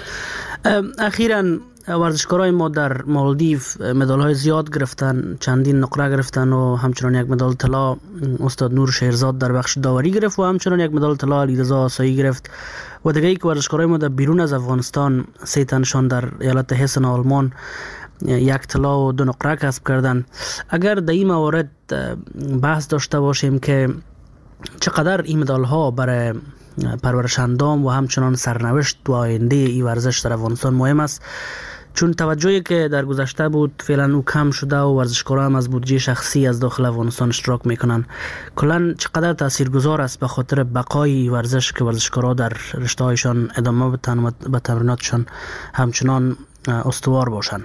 اخیراً ورزشکارای ما در مالدیو مدال های زیاد گرفتن، چندین نقره گرفتن و همچنان یک مدال طلا استاد نور شیرزاد در بخش داوری گرفت و همچنان یک مدال طلا علیرضا آسایی گرفت. و دیگه یک ورزشکارای ما در بیرون از افغانستان سه تنشان در ایالت هسن آلمان یک طلا و دو نقره کسب کردن. اگر در این موارد بحث داشته باشیم که چقدر این مدال ها برای پرورش اندام و همچنان سرنوشت و آینده ای ورزش در افغانستان مهم است، چون توجهی که در گذشته بود فعلا او کم شده و ورزشکاران هم از بودجه شخصی از داخل افغانستان اشتراک میکنن. کلا چقدر تاثیرگذار است به خاطر بقای ورزش که ورزشکاران در رشته هایشان ادامه به تمریناتشان همچنان استوار باشند؟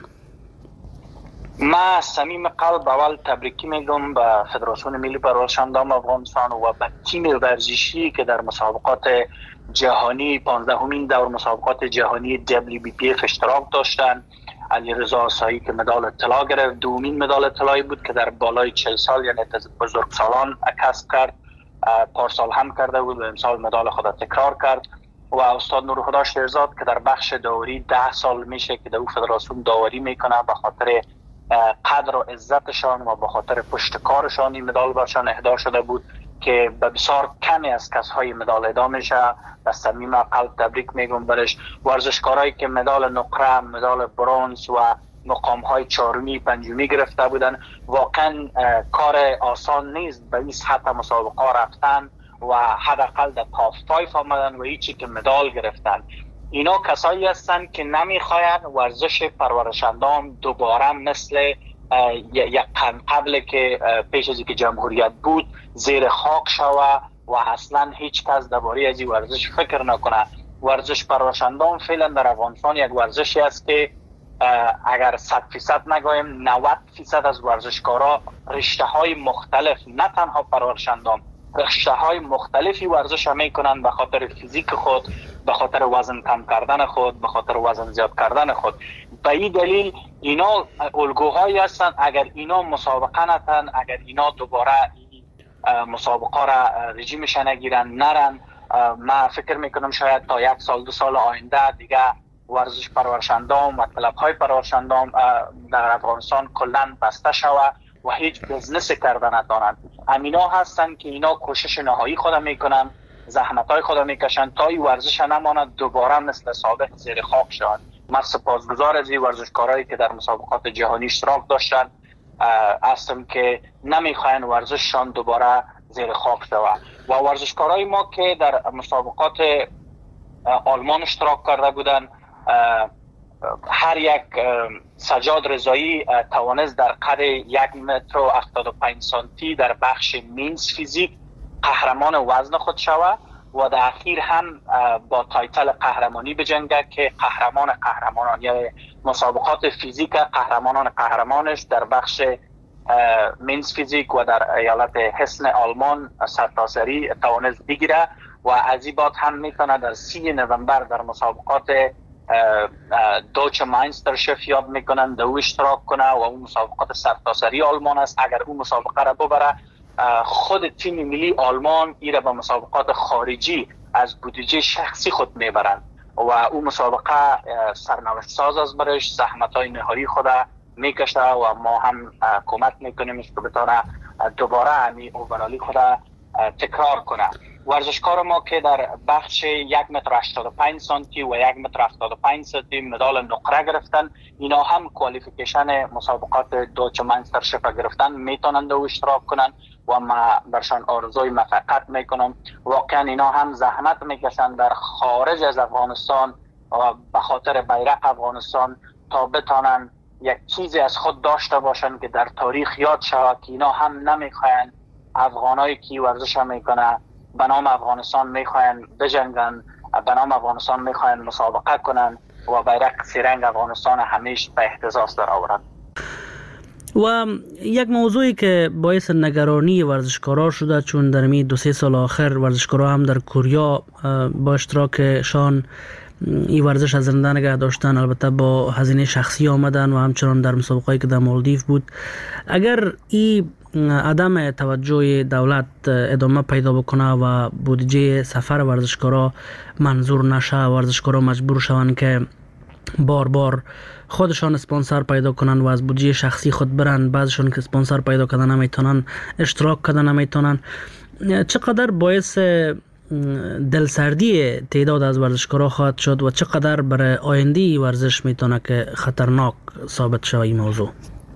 ما از صمیم قلب اول تبریکی میگم به فدراسیون ملی پرورش اندام افغانستان و به تیم ورزشی که در مسابقات جهانی پانزدهمین دور مسابقات جهانی دبلیو بی پی اف اشتراک داشتن. علیرضا آسایی که مدال طلا گرفت، دومین مدال طلایی بود که در بالای چهل سال یعنی بزرگسالان کسب کرد. پارسال هم کرده بود و امسال مدال خود تکرار کرد. و استاد نورخدا شیرزاد که در بخش داوری ده سال میشه که در او فدراسیون داوری میکنه، به خاطر قدر و عزتشان و به خاطر پشتکارشان این مدال برشان اهدا شده بود که به بسیار کمی از کسهای مدال اهدا میشه. به صمیم قلب تبریک میگم برش. ورزشکارایی که مدال نقره، مدال برنز و مقام های چهارمی پنجمی گرفته بودن، واقعا کار آسان نیست به این سطح مسابقه رفتن و حداقل در تاپ پنج آمدن و هیچی که مدال گرفتن. اینا کسایی هستند که نمیخواین ورزش پرورش اندام دوباره مثل یک قبل که پیش از اینکه جمهوریت بود زیر خاک شوه و اصلا هیچ کس درباره از این ورزش فکر نکنه. ورزش پرورش اندام فعلا در افغانستان یک ورزشی است که اگر صد فیصد نگویم نود فیصد از ورزشکارا رشته های مختلف، نه تنها پرورش اندام، رشته های مختلفی ورزش میکنن به خاطر فیزیک خود، به خاطر وزن کم کردن خود، به خاطر وزن زیاد کردن خود. به این دلیل اینا الگوهایی هستن. اگر اینا مسابقه نتن، اگر اینا دوباره مسابقه را رژیمش نگیرن نرن، من فکر میکنم شاید تا یک سال دو سال آینده دیگه ورزش پرورش اندام و کلاب های پرورش اندام در افغانستان کلا بسته شوه و هیچ بزنس کردن ندارن. امینا هستن که اینا کوشش نهایی خود میکنن، زحمت های خود میکشن تا این ورزش نماند دوباره مثل سابق زیر خاک شوند. من سپاسگزار از این ورزشکارایی که در مسابقات جهانی اشتراک داشتن هستم که نمیخواین ورزششان دوباره زیر خاک شود. و ورزشکارای ما که در مسابقات آلمان اشتراک کرده بودن، هر یک سجاد رضایی توانست در قد یک متر و هفتاد و پنج سانتی در بخش مینز فیزیک قهرمان وزن خود شود و در اخیر هم با تایتل قهرمانی بجنگه که قهرمان قهرمانان، یعنی مسابقات فیزیک قهرمانان قهرمانش در بخش مینز فیزیک و در ایالت هسن آلمان سرتاسری توانست بگیره و از این بعد هم میتونه در سی نوامبر در مسابقات دوچ ماینسترشف یاد میکنن در او اشتراک کنه و اون مسابقات سرتاسری آلمان است. اگر اون مسابقه را ببره خود تیم ملی آلمان ایره به مسابقات خارجی از بودجه شخصی خود میبرن و اون مسابقه سرنوشت ساز از برش زحمت های نهاری خود میکشه و ما هم کمک میکنیم که بتونه دوباره همی اوورالی خود تکرار کنه. ورزشکار ما که در بخش یک متر هشتاد و پنج سانتی و یک متر هفتاد و پنج سانتی مدال نقره گرفتن، اینا هم کوالیفیکیشن مسابقات دوچ مانسترشپ گرفتن میتونن و اشتراک کنن و ما برشان آرزوی موفقیت میکنم. واقعا اینا هم زحمت میکشن در خارج از افغانستان و به خاطر بیرق افغانستان تا بتانن یک چیزی از خود داشته باشن که در تاریخ یاد شود که اینا هم نمیخواین افغانایی که ورزش میکنه به نام افغانستان میخواین بجنگن، به نام افغانستان میخواین مسابقه کنن و بیرق سیرنگ افغانستان همیشه به اهتزاز در آورد. و یک موضوعی که باعث نگرانی ورزشکارا شده، چون در می دو سه سال آخر ورزشکارا هم در کوریا با اشتراکشان این ورزش از زنده نگه داشتن، البته با هزینه شخصی آمدن و همچنان در مسابقه‌ای که در مالدیو بود. اگر این عدم توجه دولت ادامه پیدا بکنه و بودجه سفر ورزشکارا منظور نشه، ورزشکارا مجبور شوند که بار بار خودشان اسپانسر پیدا کنن و از بودجه شخصی خود برن، بعضشون که اسپانسر پیدا کردن نمیتونن، اشتراک کردن نمیتونن، چقدر باعث دلسردی تعداد از ورزشکارا خواهد شد و چقدر برای آینده ورزش میتونه که خطرناک ثابت شود این موضوع؟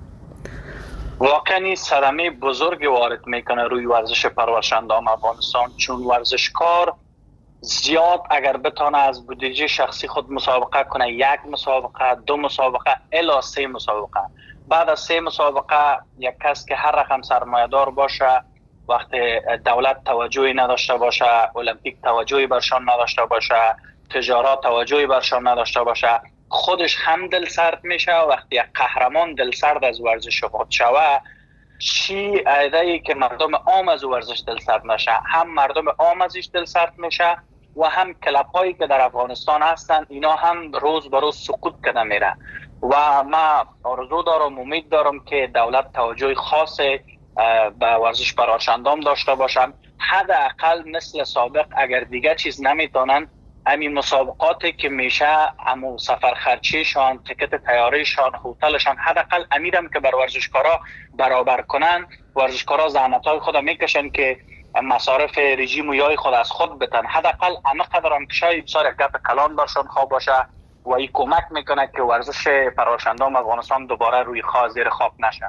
واقعا صدمه بزرگی وارد میکنه روی ورزش پرورشندام افغانستان، چون ورزشکار زیاد اگر بتانه از بودجه شخصی خود مسابقه کنه، یک مسابقه، دو مسابقه الی سه مسابقه، بعد از سه مسابقه یک کس که هر رقم سرمایه‌دار باشه، وقتی دولت توجهی نداشته باشه، المپیک توجهی برشان نداشته باشه، تجارت توجهی برشان نداشته باشه، خودش هم دل سرد میشه. وقتی یک قهرمان دل سرد از ورزش خود شوه، چی ایده‌ای که مردم عام از ورزش دل سرد نشه، هم مردم عام ازش دل سرد میشه و هم کلاب هایی که در افغانستان هستن اینا هم روز به روز سقوط کرده میره. و ما آرزو دارم، امید دارم که دولت توجه خاص به ورزش پرورشندام داشته باشم. حداقل مثل سابق اگر دیگه چیز نمیتونن، همین مسابقاتی که میشه امو سفر خرچیشان، تکت تیاریشان، هتلشان، حداقل امیرم که بر ورزشکارا برابر کنن. ورزشکارا زحمت‌های خود میکشن که مصارف رژیم و یای خود از خود بتن، حداقل همه قدر هم که شاید بسیار یک گپ کلان برشان خواب باشه و این کمک میکنه که ورزش پرورشندام افغانستان دوباره روی خاک زیر خاک نشه.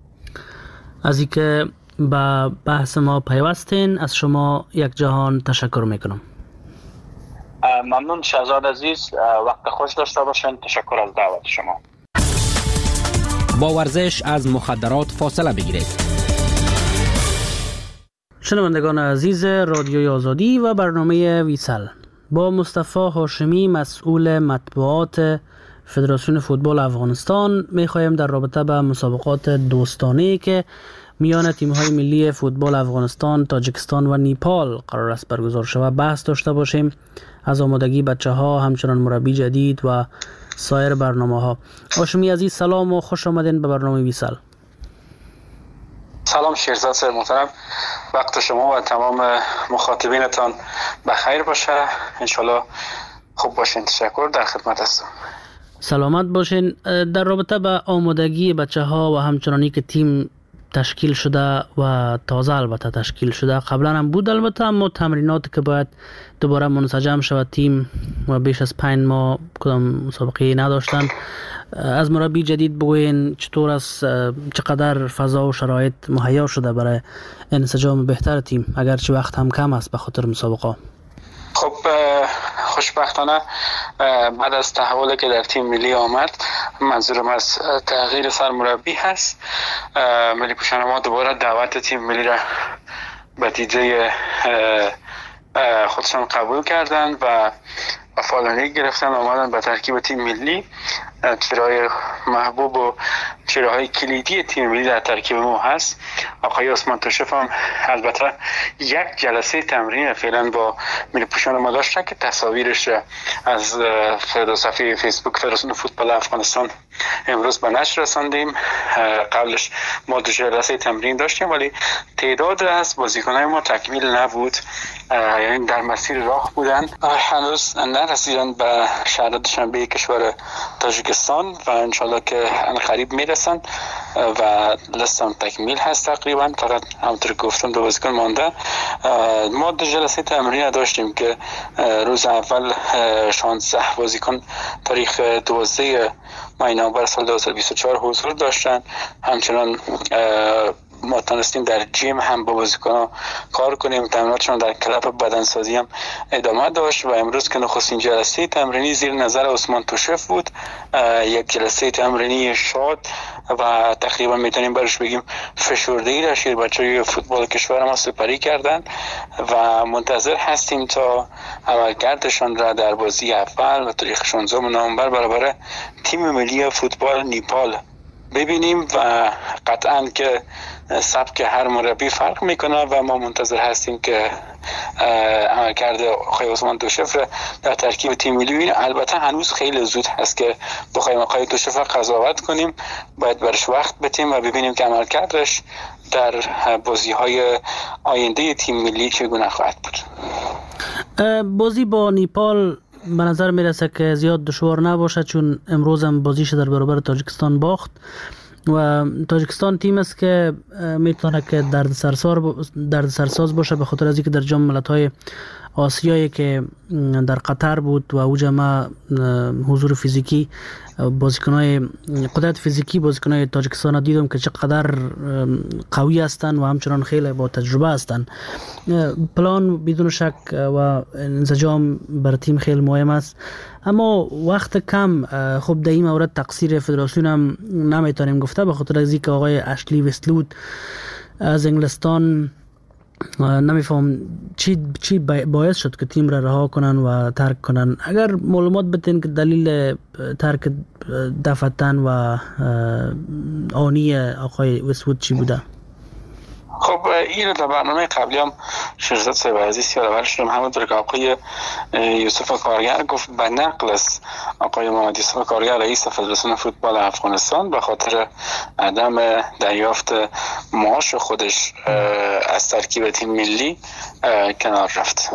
از اینکه به بحث ما پیوستین، از شما یک جهان تشکر میکنم. ممنون شهزاد عزیز، وقت خوش داشته باشین. تشکر از دعوت شما. با ورزش از مخدرات فاصله بگیرید. شنوندگان عزیز رادیوی آزادی و برنامه ویسل، با مصطفی هاشمی مسئول مطبوعات فدراسیون فوتبال افغانستان میخواهیم در رابطه با مسابقات دوستانه‌ای که میان تیم‌های ملی فوتبال افغانستان، تاجیکستان و نیپال قرار است برگزار شود بحث داشته باشیم، از آمادگی بچه‌ها، همچنان مربی جدید و سایر برنامه‌ها. هاشمی عزیز سلام و خوش آمدین به برنامه ویسل. سلام شیرزاد سر محترم، وقت شما و تمام مخاطبینتان بخیر باشه، انشالله خوب باشین. تشکر، در خدمت هستم. سلامت باشین. در رابطه با آمادگی بچه‌ها و همچنانی که تیم تشکیل شده و تازه البته تشکیل شده، قبلا هم بود البته، اما تمریناتی که باید دوباره منسجم شود تیم و بیش از پنج ماه کدام مسابقه نداشتن، از مربی جدید بگوین چطور است، چقدر فضا و شرایط مهیا شده برای انسجام بهتر تیم، اگرچه وقت هم کم است به خاطر مسابقه؟ خب خوشبختانه بعد از تحولی که در تیم ملی آمد، منظورم از تغییر سرمربی هست، ملی پوشان ما دوباره دعوت تیم ملی را به دیده خودشان قبول کردن و فعالیت گرفتن، آمدن به ترکیب تیم ملی. چهره‌های محبوب و چهره‌های کلیدی تیم ملی در ترکیب ما هست. آقای عثمان توشف هم البته یک جلسه تمرین فعلا با ملی پوشان ما داشته که تصاویرش از صفحه فیسبوک فدراسیون فوتبال افغانستان امروز به نشر رساندیم. قبلش ما دو جلسه تمرین داشتیم ولی تعداد از بازیکنان ما تکمیل نبود، یعنی در مسیر راه بودن، هنوز نرسیدن به شهر دوشنبه کشور تاجیکستان و انشالله که قریب میرسن و لستم تکمیل هست. تقریبا فقط همونطور گفتم دو بازیکن مانده. ما دو جلسه تمرین داشتیم که روز اول شانزده بازیکن تاریخ دوازده ماه نوامبر سال دو هزار و بیست و چهار حضور داشتن. همچنان ما تونستیم در جیم هم با بازیکن‌ها کار کنیم، تمریناتشون در کلاب بدنسازی هم ادامه داشت و امروز که نخستین جلسه تمرینی زیر نظر عثمان توشف بود، یک جلسه تمرینی شاد و تقریبا میتونیم برش بگیم فشرده‌ای را شیر بچه‌های فوتبال کشور ما سپری کردن و منتظر هستیم تا عملکردشان را در بازی اول و تاریخ شانزده نوامبر برابر تیم ملی فوتبال نیپال ببینیم و قطعاً که سبک هر مربی فرق میکنه و ما منتظر هستیم که عملکرد آقای عثمان توشف در ترکیب تیم ملی ببینیم. البته هنوز خیلی زود هست که بخوایم آقای توشف قضاوت کنیم، باید برش وقت بدیم و ببینیم که عملکردش در بازی‌های آینده تیم ملی چگونه خواهد بود. بازی با نیپال به نظر میرسه که زیاد دشوار نباشه، چون امروز هم بازیش در برابر تاجیکستان باخت و تاجیکستان تیم است که میتونه که درد سرسار درد سرساز باشه به خاطر از اینکه در جام ملت‌های آسیایی که در قطر بود و اوجا ما حضور فیزیکی بازیکنای قدرت فیزیکی بازیکنای تاجیکستان دیدم که چقدر قوی هستند و همچنان خیلی با تجربه هستند. پلان بدون شک و انسجام بر تیم خیلی مهم است، اما وقت کم. خب در این مورد تقصیر فدراسیون هم نمیتونیم گفته به خاطر از اینکه آقای اشلی وستلود از انگلستان نمیفهم چی چی باعث شد که تیم را رها کنن و ترک کنن. اگر معلومات بدین که دلیل ترک دفتن و آنی آقای وستلود چی بوده؟ خب این رو در برنامه قبلی هم شهرزاد صاحب عزیز یادآور شدم، همونطور که آقای یوسف کارگر گفت به نقل از آقای محمد یوسف کارگر رئیس فدراسیون فوتبال افغانستان به خاطر عدم دریافت معاش خودش از ترکیب تیم ملی کنار رفت.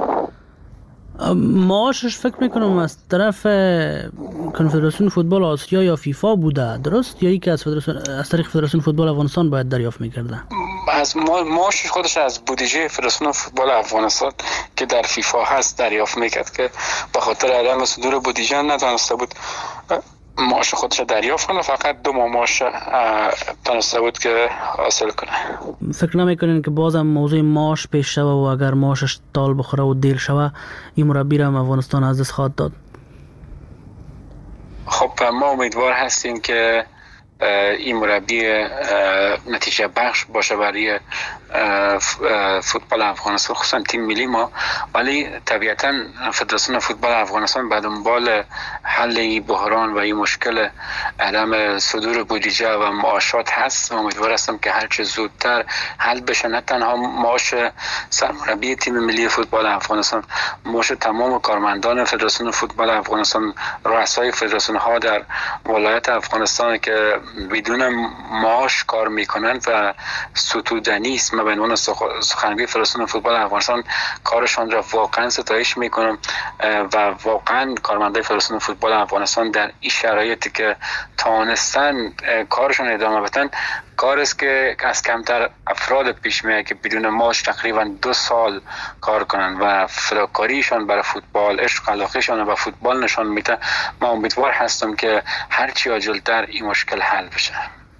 معاشش فکر میکنم از طرف کنفدراسیون فوتبال آسیا یا فیفا بوده، درست؟ یا ای که از فدراسیون از طریق فدراسیون فوتبال افغانستان باید دریافت میکرده؟ از معاشش خودش از بودجه فدراسیون فوتبال افغانستان که در فیفا هست دریافت میکرد که به خاطر عدم صدور بودجه نتونسته بود معاش خودش دریافت کنه، فقط دو ماه معاش تونسته بود که حاصل کنه. فکر نمیکنین که بازم موضوع معاش پیش شوه و اگر معاشش تال بخوره و دیر شوه این مربی را افغانستان از دست خواهد داد؟ خب ما امیدوار هستیم که این مربی نتیجه بخش باشه برای فوتبال افغانستان خصوصا تیم ملی ما، ولی طبیعتا فدراسیون فوتبال افغانستان به دنبال حل این بحران و این مشکل عدم صدور بودجه و معاشات هست و امیدوار هستم که هر چه زودتر حل بشه. نه تنها معاش سرمربی تیم ملی فوتبال افغانستان، معاش تمام کارمندان فدراسیون فوتبال افغانستان، رؤسای فدراسیون ها در ولایت افغانستان که بدون معاش کار میکنن و ستودنی است. من به عنوان سخنگوی فدراسیون فوتبال افغانستان کارشان را واقعا ستایش میکنم و واقعا کارمندای فدراسیون فوتبال افغانستان در این شرایطی که توانستن کارشان ادامه بدن، کار است که از کمتر افراد پیش میاد که بدون معاش تقریبا دو سال کار کنن و فداکاریشان برای فوتبال، عشق علاقهشان به فوتبال نشان میده. ما امیدوار هستم که هر چی عاجل‌تر این مشکل حل بشه.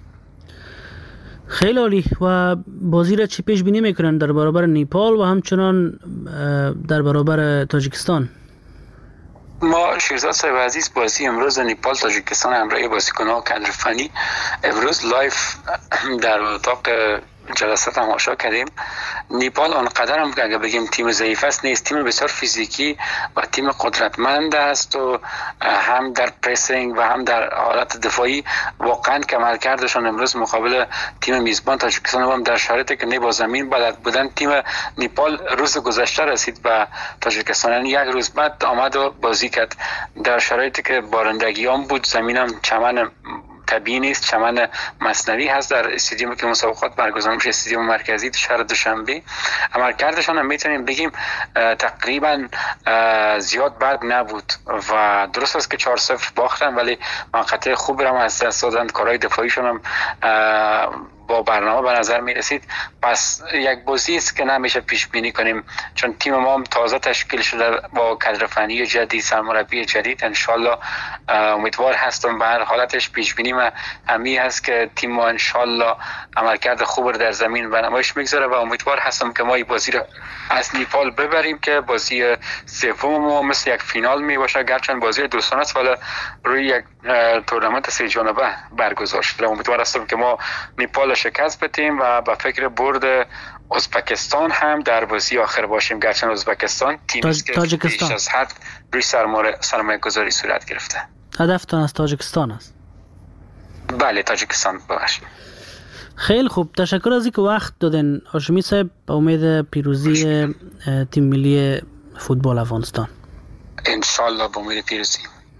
خیلی عالی. و بازی را چی پیش بینی میکنن در برابر نیپال و همچنان در برابر تاجیکستان؟ ما شیرزاد صاحب عزیز بازی امروز نیپال تاجیکستان همراه بازیکن‌ها و کادر فنی امروز لایف در اتاق جلسه تماشا کردیم. نیپال آنقدر هم که اگه بگیم تیم ضعیف است نیست، تیم بسیار فیزیکی و تیم قدرتمند است و هم در پرسینگ و هم در حالت دفاعی واقعا عملکردشان امروز مقابل تیم میزبان تاجیکستان هم در شرایطی که نه با زمین بلد بودن، تیم نیپال روز گذشته رسید و تاجیکستان یک روز بعد آمد و بازی کرد در شرایطی که بارندگی هم بود، زمین هم چمن طبیعی نیست، چمن مصنوعی هست در استادیومی که مسابقات برگزار میشه، استادیوم مرکزی شهر دوشنبه. عملکردشان هم میتونیم بگیم تقریبا زیاد بد نبود و درست است که چهار صفر باختن ولی مقطع خوب را از دست دادن. کارهای دفاعیشون هم با برنامه به نظر می رسید. پس یک بازی است که نمیشه پیش بینی کنیم چون تیم ما هم تازه تشکیل شده با کادر فنی جدید، سرمربی جدید. انشالله امیدوار هستم به هر حالتش پیش بینی ما همی هست که تیم ما انشالله عملکرد خوب رو در زمین به نمایش میگذاره و امیدوار هستم که ما این بازی رو از نیپال ببریم که بازی سوم ما مثل یک فینال می باشه، گرچند بازی دوستانه است ولی روی یک تورنمنت سه جانبه برگزار شده. امیدوار هستم که ما نیپال شکست بدیم و به فکر برد ازبکستان هم در بازی آخر باشیم، گرچند ازبکستان تیمی است که بیش از حد روی سرمایه گذاری صورت گرفته. هدفتان از تاجیکستان است؟ بله تاجیکستان باشه. خیلی خوب، تشکر از اینکه وقت دادن هاشمی صاحب. به امید پیروزی تیم ملی فوتبال افغانستان. انشالله به امید پیروزی.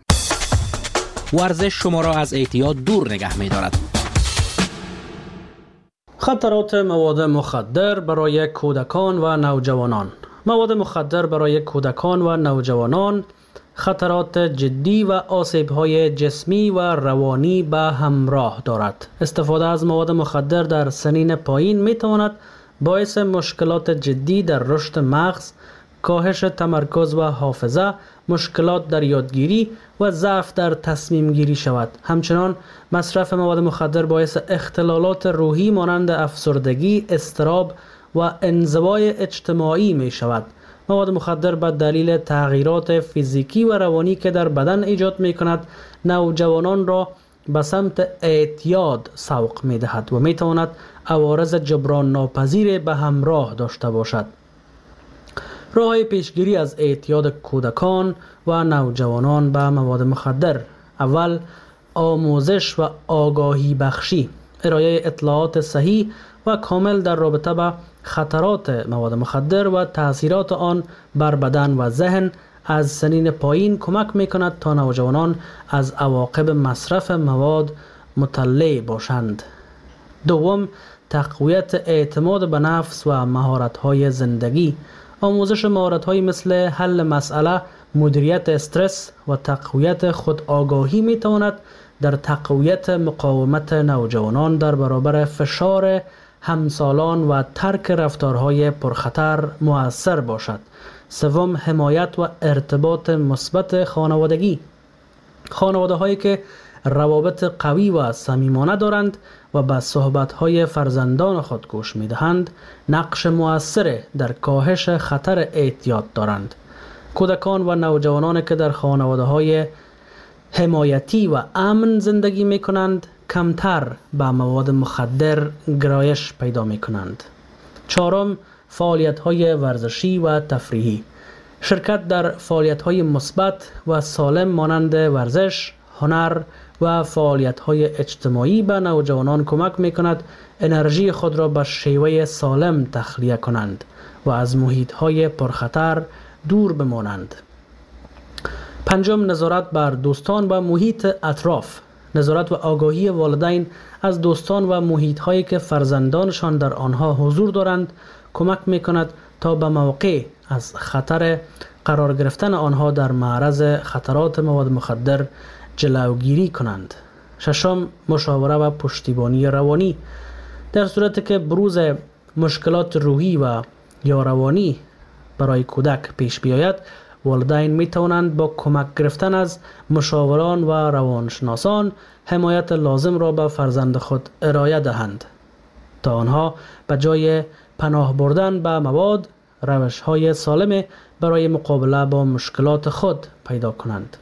ورزش شما را از اعتیاد دور نگه می دارد. خطرات مواد مخدر برای کودکان و نوجوانان. مواد مخدر برای کودکان و نوجوانان خطرات جدی و آسیب‌های جسمی و روانی به همراه دارد. استفاده از مواد مخدر در سنین پایین می‌تواند باعث مشکلات جدی در رشد مغز، کاهش تمرکز و حافظه، مشکلات در یادگیری و ضعف در تصمیم گیری شود. همچنان مصرف مواد مخدر باعث اختلالات روحی مانند افسردگی، اضطراب و انزوای اجتماعی می شود. مواد مخدر به دلیل تغییرات فیزیکی و روانی که در بدن ایجاد می کند، نوجوانان را به سمت اعتیاد سوق می دهد و می تواند عوارض جبران ناپذیر به همراه داشته باشد. راه پیشگیری از اعتیاد کودکان و نوجوانان به مواد مخدر: اول، آموزش و آگاهی بخشی، ارائه اطلاعات صحیح و کامل در رابطه با خطرات مواد مخدر و تأثیرات آن بر بدن و ذهن از سنین پایین کمک می‌کند تا نوجوانان از عواقب مصرف مواد مطلع باشند. دوم، تقویت اعتماد به نفس و مهارت‌های زندگی، آموزش مهارت‌هایی مثل حل مسئله، مدیریت استرس و تقویت خودآگاهی می‌تواند در تقویت مقاومت نوجوانان در برابر فشار همسالان و ترک رفتارهای پرخطر مؤثر باشد. سوم، حمایت و ارتباط مثبت خانوادگی، خانواده‌هایی که روابط قوی و صمیمانه دارند و به صحبت‌های فرزندان خود گوش می‌دهند، نقش مؤثر در کاهش خطر اعتیاد دارند. کودکان و نوجوانانی که در خانواده‌های حمایتی و امن زندگی می‌کنند، کمتر به مواد مخدر گرایش پیدا می‌کنند. چهارم، فعالیت‌های ورزشی و تفریحی، شرکت در فعالیت‌های مثبت و سالم مانند ورزش، هنر و فعالیت‌های اجتماعی به نوجوانان کمک می‌کند انرژی خود را به شیوه سالم تخلیه کنند و از محیط‌های پرخطر دور بمانند. پنجم، نظارت بر دوستان و محیط اطراف، نظارت و آگاهی والدین از دوستان و محیط‌هایی که فرزندانشان در آنها حضور دارند کمک می‌کند تا به موقع از خطر قرار گرفتن آنها در معرض خطرات مواد مخدر جلوگیری کنند. ششم، مشاوره و پشتیبانی روانی، در صورتی که بروز مشکلات روحی و یا روانی برای کودک پیش بیاید، والدین می توانند با کمک گرفتن از مشاوران و روانشناسان حمایت لازم را به فرزند خود ارائه دهند تا آنها به جای پناه بردن به مواد روش‌های سالم برای مقابله با مشکلات خود پیدا کنند.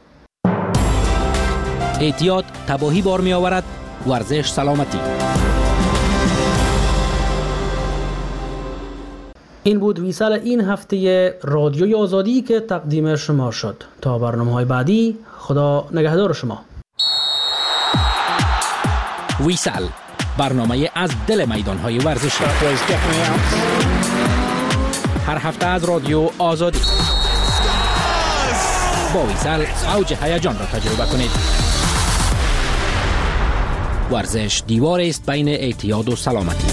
اعتیاد تباهی بار می آورد، ورزش سلامتی. این بود ویسال این هفته رادیوی آزادی که تقدیم شما شد. تا برنامه‌های بعدی، خدا نگهدار شما. ویسال، برنامه از دل میدان‌های ورزشی. هر هفته از رادیو آزادی. با ویسال اوج هیجان را تجربه کنید. ورزش دیواری است بین اعتیاد و سلامتی.